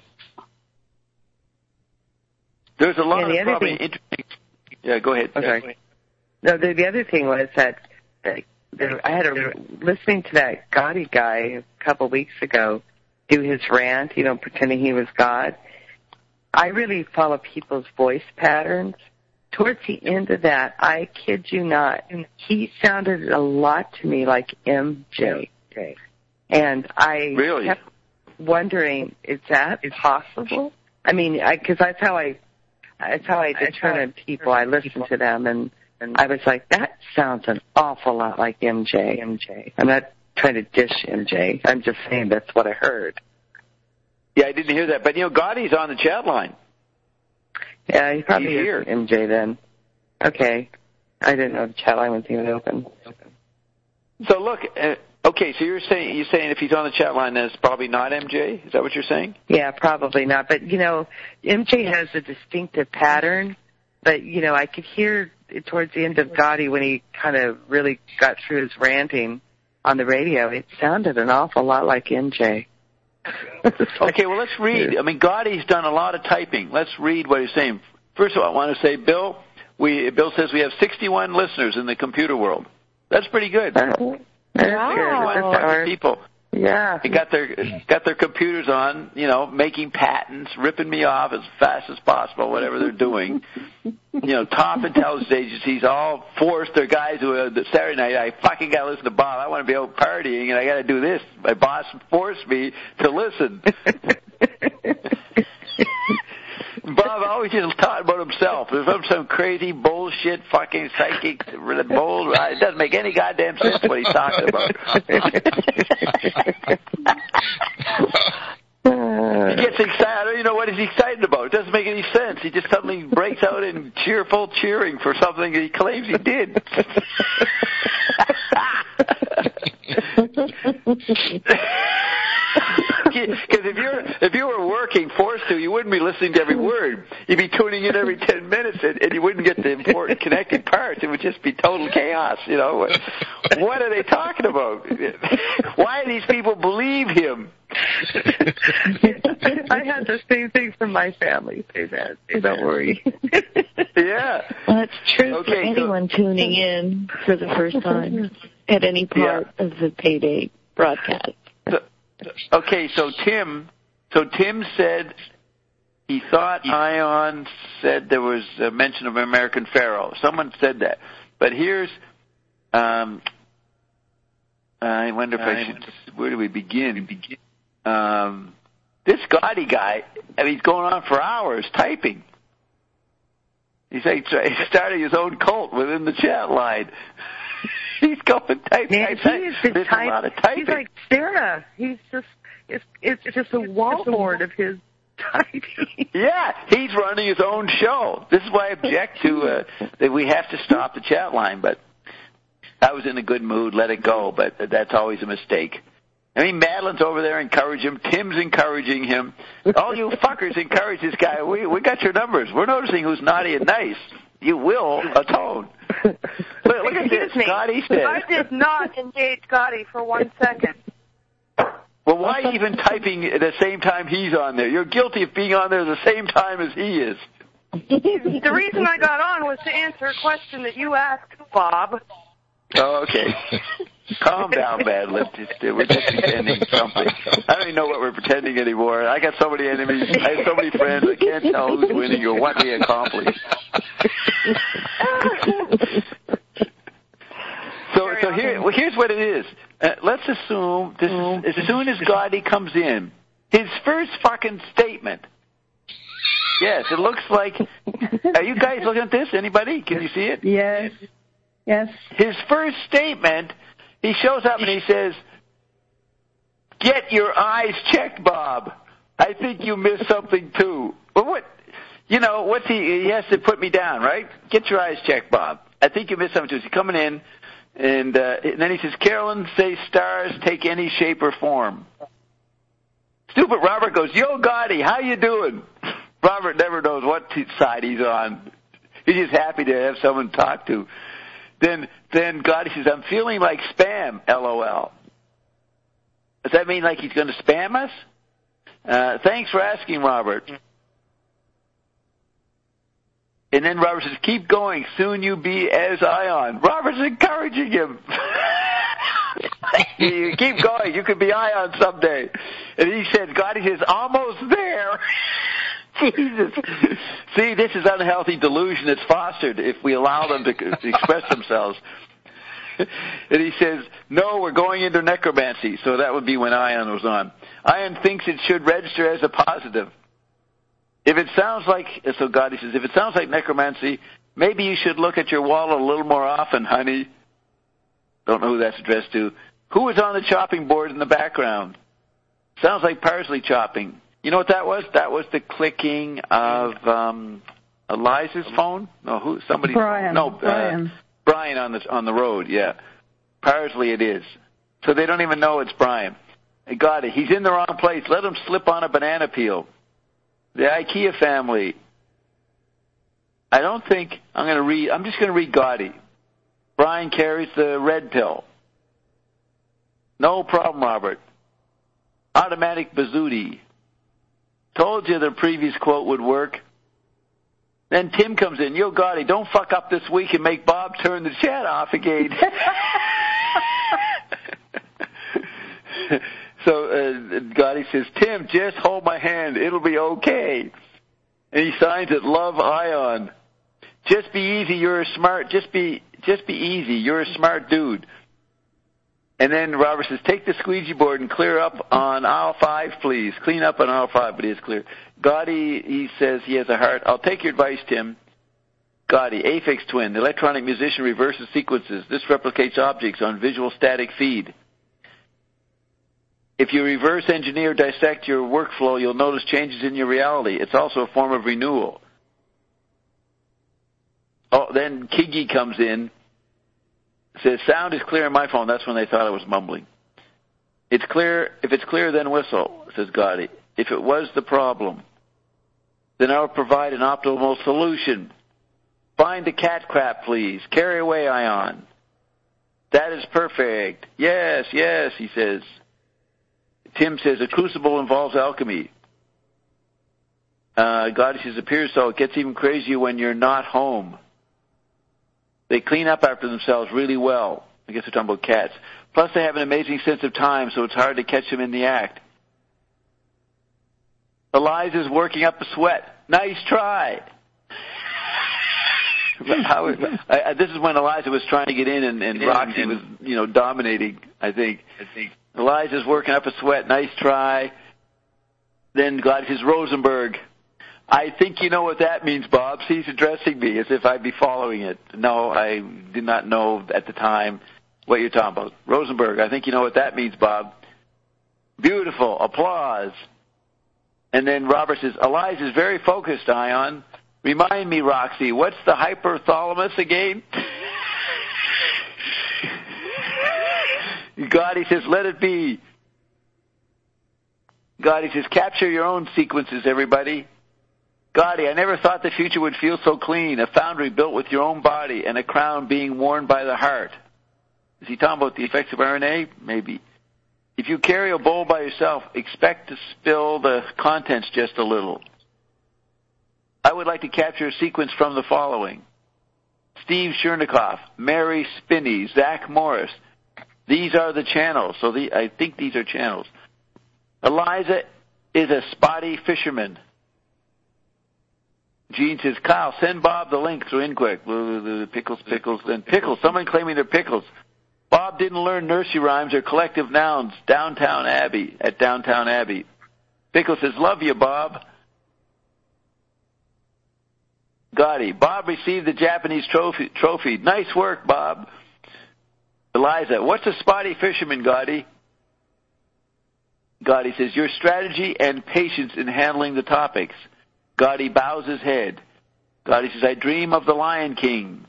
There's a lot yeah, of probably thing, interesting. Yeah, go ahead. Okay. Yeah. No, the, the other thing was that uh, I had a listening to that Gotti guy a couple of weeks ago do his rant, you know, pretending he was God. I really follow people's voice patterns. Towards the end of that, I kid you not, he sounded a lot to me like M J. And I really? kept wondering, is that possible? I mean, because that's how I, that's how I determine people. I listen to them, and, and I was like, that sounds an awful lot like M J. M J. I'm not trying to dish M J. I'm just saying that's what I heard. Yeah, I didn't hear that. But, you know, Gotti's on the chat line. Yeah, he probably He's is here. M J then. Okay. I didn't know the chat line was even open. So, look, uh, okay, so you're saying you're saying if he's on the chat line, then it's probably not M J? Is that what you're saying? Yeah, probably not. But, you know, M J has a distinctive pattern. But, you know, I could hear towards the end of Gotti when he kind of really got through his ranting, on the radio, it sounded an awful lot like N J. Okay, well, let's read. I mean, Gaudi's done a lot of typing. Let's read what he's saying. First of all, I want to say, Bill, we Bill says we have sixty-one listeners in the computer world. That's pretty good. Wow. sixty-one people. Yeah. They got their got their computers on, you know, making patents, ripping me off as fast as possible, whatever they're doing. You know, top intelligence agencies all forced their guys who uh, Saturday night, I fucking got to listen to Bob. I want to be out partying, and I got to do this. My boss forced me to listen. Bob always just talking about himself. There's some, some crazy bullshit fucking psychic bull. It doesn't make any goddamn sense what he's talking about. He gets excited. I don't even know what he's excited about. It doesn't make any sense. He just suddenly breaks out in cheerful cheering for something that he claims he did. Because if you're if you were working forced to, you wouldn't be listening to every word. You'd be tuning in every ten minutes, and, and you wouldn't get the important connected parts. It would just be total chaos. You know, what, what are they talking about? Why do these people believe him? I had the same thing from my family. Say that. Don't worry. Yeah. Well, it's true Okay, for anyone so, tuning in for the first time at any part yeah. of the payday broadcast. So, okay, so Tim, so Tim said he thought Ion said there was a mention of American Pharaoh. Someone said that, but here's. Um, I wonder if I should. Where do we begin? Begin. Um, this Gotti guy, I mean, he's going on for hours typing. He's like he's starting his own cult within the chat line. He's going type, Man, type, type. He is the There's type, a lot of typing. He's like Sarah. He's just it's it's just a wallboard of his typing. Yeah, he's running his own show. This is why I object to uh, that we have to stop the chat line. But I was in a good mood, let it go. But that's always a mistake. I mean, Madeline's over there encouraging him. Tim's encouraging him. All you fuckers encourage this guy. We we got your numbers. We're noticing who's naughty and nice. You will atone. Look, look at this. Gotti says. I did not engage Gotti for one second. Well, why even typing at the same time he's on there? You're guilty of being on there at the same time as he is. The reason I got on was to answer a question that you asked, Bob. Oh, okay. Calm down, Madeline. Just, uh, we're just pretending something. I don't even know what we're pretending anymore. I got so many enemies. I have so many friends. I can't tell who's winning or what we accomplished. so, so here, well, here's what it is. Uh, let's assume this is, as soon as Gotti comes in, his first fucking statement. Yes, it looks like. Are you guys looking at this? Anybody? Can you see it? Yes. Yes. His first statement, he shows up and he says, "Get your eyes checked, Bob. I think you missed something too." Well, what? You know, what's he? He has to put me down, right? Get your eyes checked, Bob. I think you missed something too. He's coming in, and, uh, and then he says, "Carolyn, say stars take any shape or form." Stupid Robert goes, "Yo, Gotti, how you doing?" Robert never knows what side he's on. He's just happy to have someone to talk to. Then, then Gotti says, "I'm feeling like spam, LOL." Does that mean like he's going to spam us? Uh, thanks for asking, Robert. And then Robert says, "Keep going. Soon you be as Ion." Robert's encouraging him. You keep going. You could be Ion someday. And he said, Gotti says, "Almost there." Jesus. See, this is unhealthy delusion that's fostered if we allow them to express themselves. And he says, "No, we're going into necromancy." So that would be when Ion was on. Ion thinks it should register as a positive. If it sounds like, so Gotti says, if it sounds like necromancy, maybe you should look at your wallet a little more often, honey. Don't know who that's addressed to. Who was on the chopping board in the background? Sounds like parsley chopping. You know what that was? That was the clicking of um, Eliza's phone. No, who? Somebody. Brian. No, Brian. Uh, Brian on the on the road. Yeah, parsley it is. So they don't even know it's Brian. They got it. He's in the wrong place. Let him slip on a banana peel. The IKEA family. I don't think I'm going to read. I'm just going to read Gotti. Brian carries the red pill. No problem, Robert. Automatic Bazooty. Told you the previous quote would work. Then Tim comes in. Yo, Gotti, don't fuck up this week and make Bob turn the chat off again. So uh, Gotti says, Tim, just hold my hand. It'll be okay. And he signs it, Love Ion. Just be easy. You're a smart. Just be, just be easy. You're a smart dude. And then Robert says, take the squeegee board and clear up on aisle five, please. Clean up on aisle five, but it is clear. Gotti, he says he has a heart. I'll take your advice, Tim. Gotti, Aphex Twin, the electronic musician reverses sequences. This replicates objects on visual static feed. If you reverse engineer, dissect your workflow, you'll notice changes in your reality. It's also a form of renewal. Oh, then Kigi comes in. Says, sound is clear on my phone. That's when they thought I was mumbling. It's clear. If it's clear, then whistle, says Gotti. If it was the problem, then I will provide an optimal solution. Find the cat crap, please. Carry away, Ion. That is perfect. Yes, yes, he says. Tim says, a crucible involves alchemy. Uh, Gotti says, appears so. It gets even crazier when you're not home. They clean up after themselves really well. I guess they're talking about cats. Plus, they have an amazing sense of time, so it's hard to catch them in the act. Eliza's working up a sweat. Nice try. How, I, I, this is when Eliza was trying to get in, and, and Roxy was, you know, dominating, I think. I think. Eliza's working up a sweat. Nice try. Then Gladys says, Rosenberg. I think you know what that means, Bob. He's addressing me as if I'd be following it. No, I did not know at the time what you're talking about. Rosenberg, I think you know what that means, Bob. Beautiful. Applause. And then Robert says, Eliza's very focused, Ion. Remind me, Roxy, what's the hypothalamus again? Gotti says, let it be. Gotti says, capture your own sequences, everybody. Gotti, I never thought the future would feel so clean. A foundry built with your own body and a crown being worn by the heart. Is he talking about the effects of R N A? Maybe. If you carry a bowl by yourself, expect to spill the contents just a little. I would like to capture a sequence from the following. Steve Chernikoff, Mary Spinney, Zach Morris. These are the channels. So the, I think these are channels. Eliza is a spotty fisherman. Gene says, Kyle, send Bob the link through InQuick. Pickles, pickles, and pickles. Someone claiming they're pickles. Bob didn't learn nursery rhymes or collective nouns. Downtown Abbey, at Downtown Abbey. Pickles says, love you, Bob. Gotti, Bob received the Japanese trophy. trophy. Nice work, Bob. Eliza, what's a spotty fisherman, Gotti? Gotti says, your strategy and patience in handling the topics. Gotti bows his head. Gotti says, I dream of the Lion King.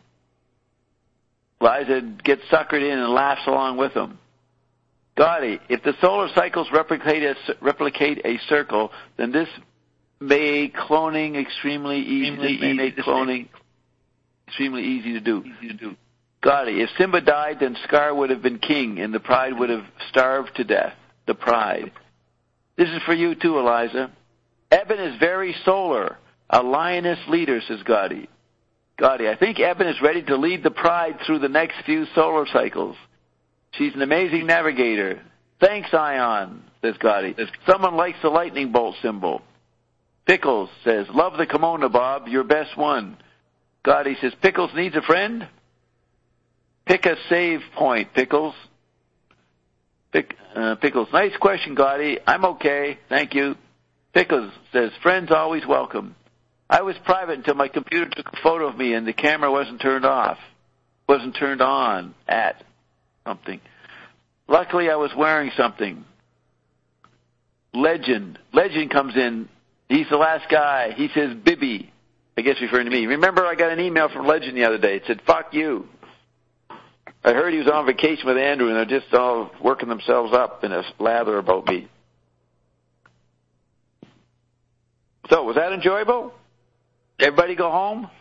Eliza gets suckered in and laughs along with him. Gotti, if the solar cycles replicate a, replicate a circle, then this may cloning extremely easy. This may make cloning extremely easy to do. Easy to do. Gotti, if Simba died, then Scar would have been king, and the pride would have starved to death. The pride. This is for you too, Eliza. Eben is very solar, a lioness leader, says Gotti. Gotti, I think Eben is ready to lead the pride through the next few solar cycles. She's an amazing navigator. Thanks, Ion, says Gotti. Someone likes the lightning bolt symbol. Pickles says, love the kimono, Bob, your best one. Gotti says, Pickles needs a friend? Pick a save point, Pickles. Pick, uh, Pickles, nice question, Gotti. I'm okay, thank you. Pickles says, friends always welcome. I was private until my computer took a photo of me and the camera wasn't turned off. Wasn't turned on at something. Luckily, I was wearing something. Legend. Legend comes in. He's the last guy. He says, Bibby. I guess referring to me. Remember, I got an email from Legend the other day. It said, fuck you. I heard he was on vacation with Andrew, and they're just all working themselves up in a lather about me. So, was that enjoyable? Everybody go home?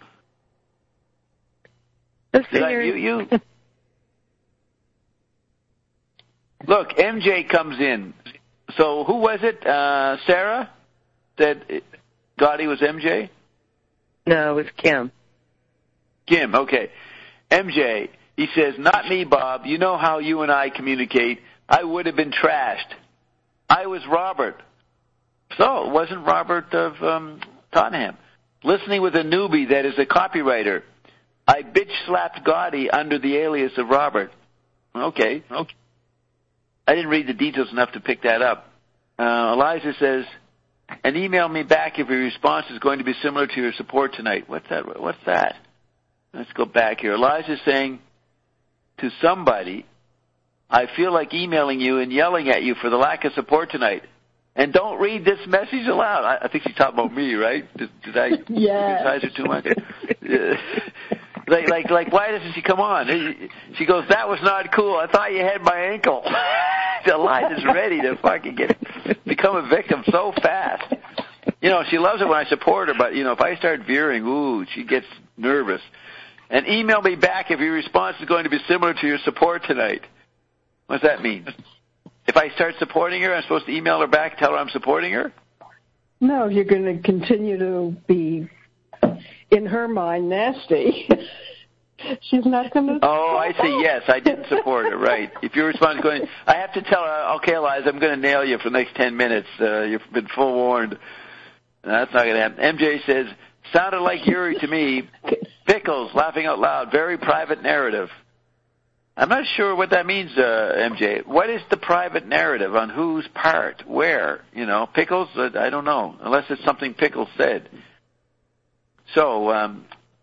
Let's Did I, you, you? Look, M J comes in. So who was it? Uh, Sarah said Gotti was M J? No, it was Kim. Kim, okay. M J, he says, not me, Bob. You know how you and I communicate. I would have been trashed. I was Robert. So it wasn't Robert of um, Tottenham. Listening with a newbie that is a copywriter. I bitch-slapped Gotti under the alias of Robert. Okay, okay. I didn't read the details enough to pick that up. Uh, Eliza says, and email me back if your response is going to be similar to your support tonight. What's that? What's that? Let's go back here. Eliza's saying to somebody, I feel like emailing you and yelling at you for the lack of support tonight. And don't read this message aloud. I, I think she's talking about me, right? Did, did I yeah. criticize her too much? like, like, like, why doesn't she come on? She goes, that was not cool. I thought you had my ankle. Eliza's ready to fucking get become a victim so fast. You know, she loves it when I support her, but, you know, if I start veering, ooh, she gets nervous. And email me back if your response is going to be similar to your support tonight. What does that mean? If I start supporting her, I'm supposed to email her back, tell her I'm supporting her? No, you're going to continue to be, in her mind, nasty. She's not going to... Oh, I see. Yes, I didn't support her, right. If your response is going... I have to tell her, okay, Eliza, I'm going to nail you for the next ten minutes. Uh, you've been full warned. That's not going to happen. M J says, sounded like Yuri to me. Pickles, laughing out loud, very private narrative. I'm not sure what that means, uh, M J. What is the private narrative? On whose part? Where? You know, Pickles? Uh, I don't know, unless it's something Pickles said. So, um...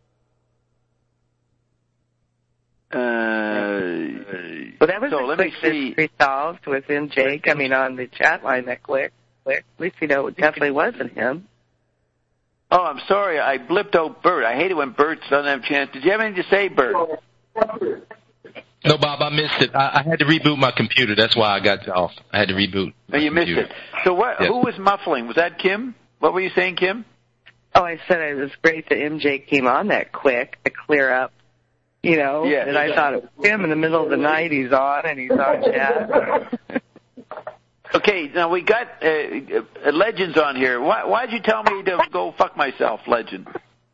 Uh, well, that was so a let quick me see. resolved with M J coming on the chat line that quick. quick. At least you know it definitely wasn't him. Oh, I'm sorry. I blipped out Bert. I hate it when Bert doesn't have a chance. Did you have anything to say, Bert? No, Bob, I missed it. I, I had to reboot my computer. That's why I got off. I had to reboot. Oh, you missed computer. it. So what? Yeah. Who was muffling? Was that Kim? What were you saying, Kim? Oh, I said it was great that M J came on that quick to clear up, you know. Yeah. And I thought it was him in the middle of the night. He's on and he's on chat. Okay, now we got uh, uh, Legends on here. Why, why'd you tell me to go fuck myself, Legend?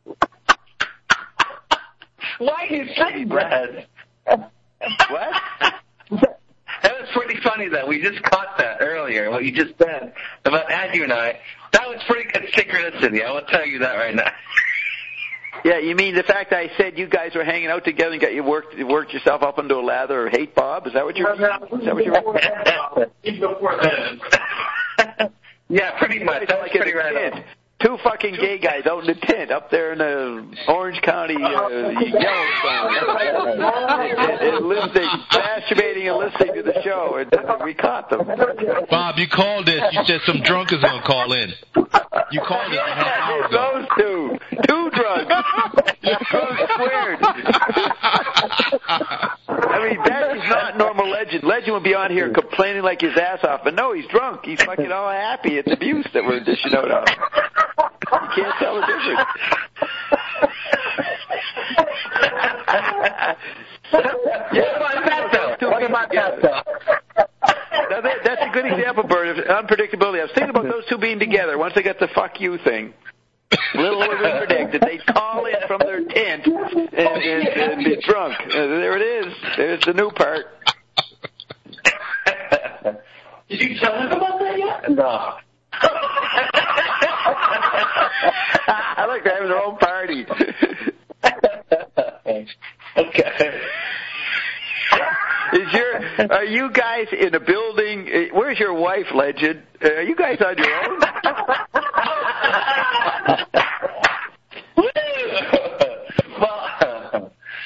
Why do you say that? What? That was pretty funny, though. We just caught that earlier, what you just said about Andrew and I. That was pretty good synchronicity. I will tell you that right now. Yeah, you mean the fact I said you guys were hanging out together and got you worked worked yourself up into a lather or hate Bob? Is that what you're? Is that what you're? Before that. Yeah, pretty much. That was like pretty right on. Two fucking gay guys out in the tent up there in the Orange County uh, Yellowstone, and, and listening, masturbating and listening to the show, and we caught them. Bob, you called this. You said some drunk is going to call in. You called it a half hour ago. Those two. Two drunks. Drunk squared. I mean, that is not normal Legend. Legend would be on here complaining like his ass off, but no, he's drunk. He's fucking all happy at the abuse that we're dishing out on. You can't tell the difference. What about that, though? What about that, though? Now that, that's a good example, Bert, of unpredictability. I was thinking about those two being together once they got the fuck you thing. Little would have predicted they'd call in from their tent and, and, and be drunk. Uh, there it is. There's the new part. Did you tell him about that yet? No. I like they're having their own party. Okay. Is your are you guys in a building? Where's your wife, Legend? Are you guys on your own? well,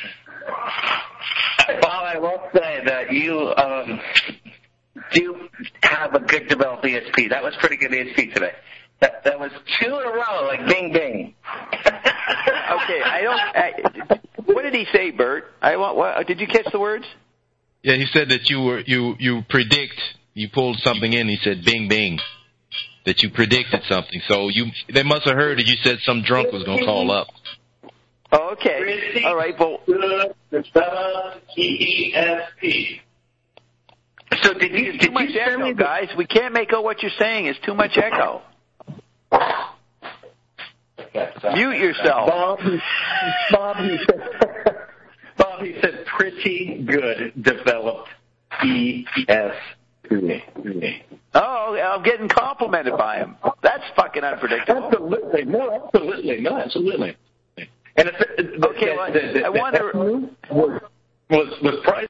well, I will say that you um, do have a good developed E S P. That was pretty good E S P today. That, that was two in a row, like bing bing. Okay, I don't. I, what did he say, Bert? I want. What, did you catch the words? Yeah, he said that you were you you predict. You pulled something in. He said, "Bing, bing," that you predicted something. So you they must have heard that you said some drunk was going to call up. Oh, okay. All right. Well, E S P. So did you It's did too much you send echo, me the, guys? We can't make out what you're saying. It's too much echo. Mute yourself. Bob, Bob, he said, Bob, he said, pretty good developed E S P. Oh, I'm getting complimented by him. That's fucking unpredictable. Absolutely. No, absolutely. No, absolutely. And if it, Okay, well, the, the, I wonder. Was, was, was price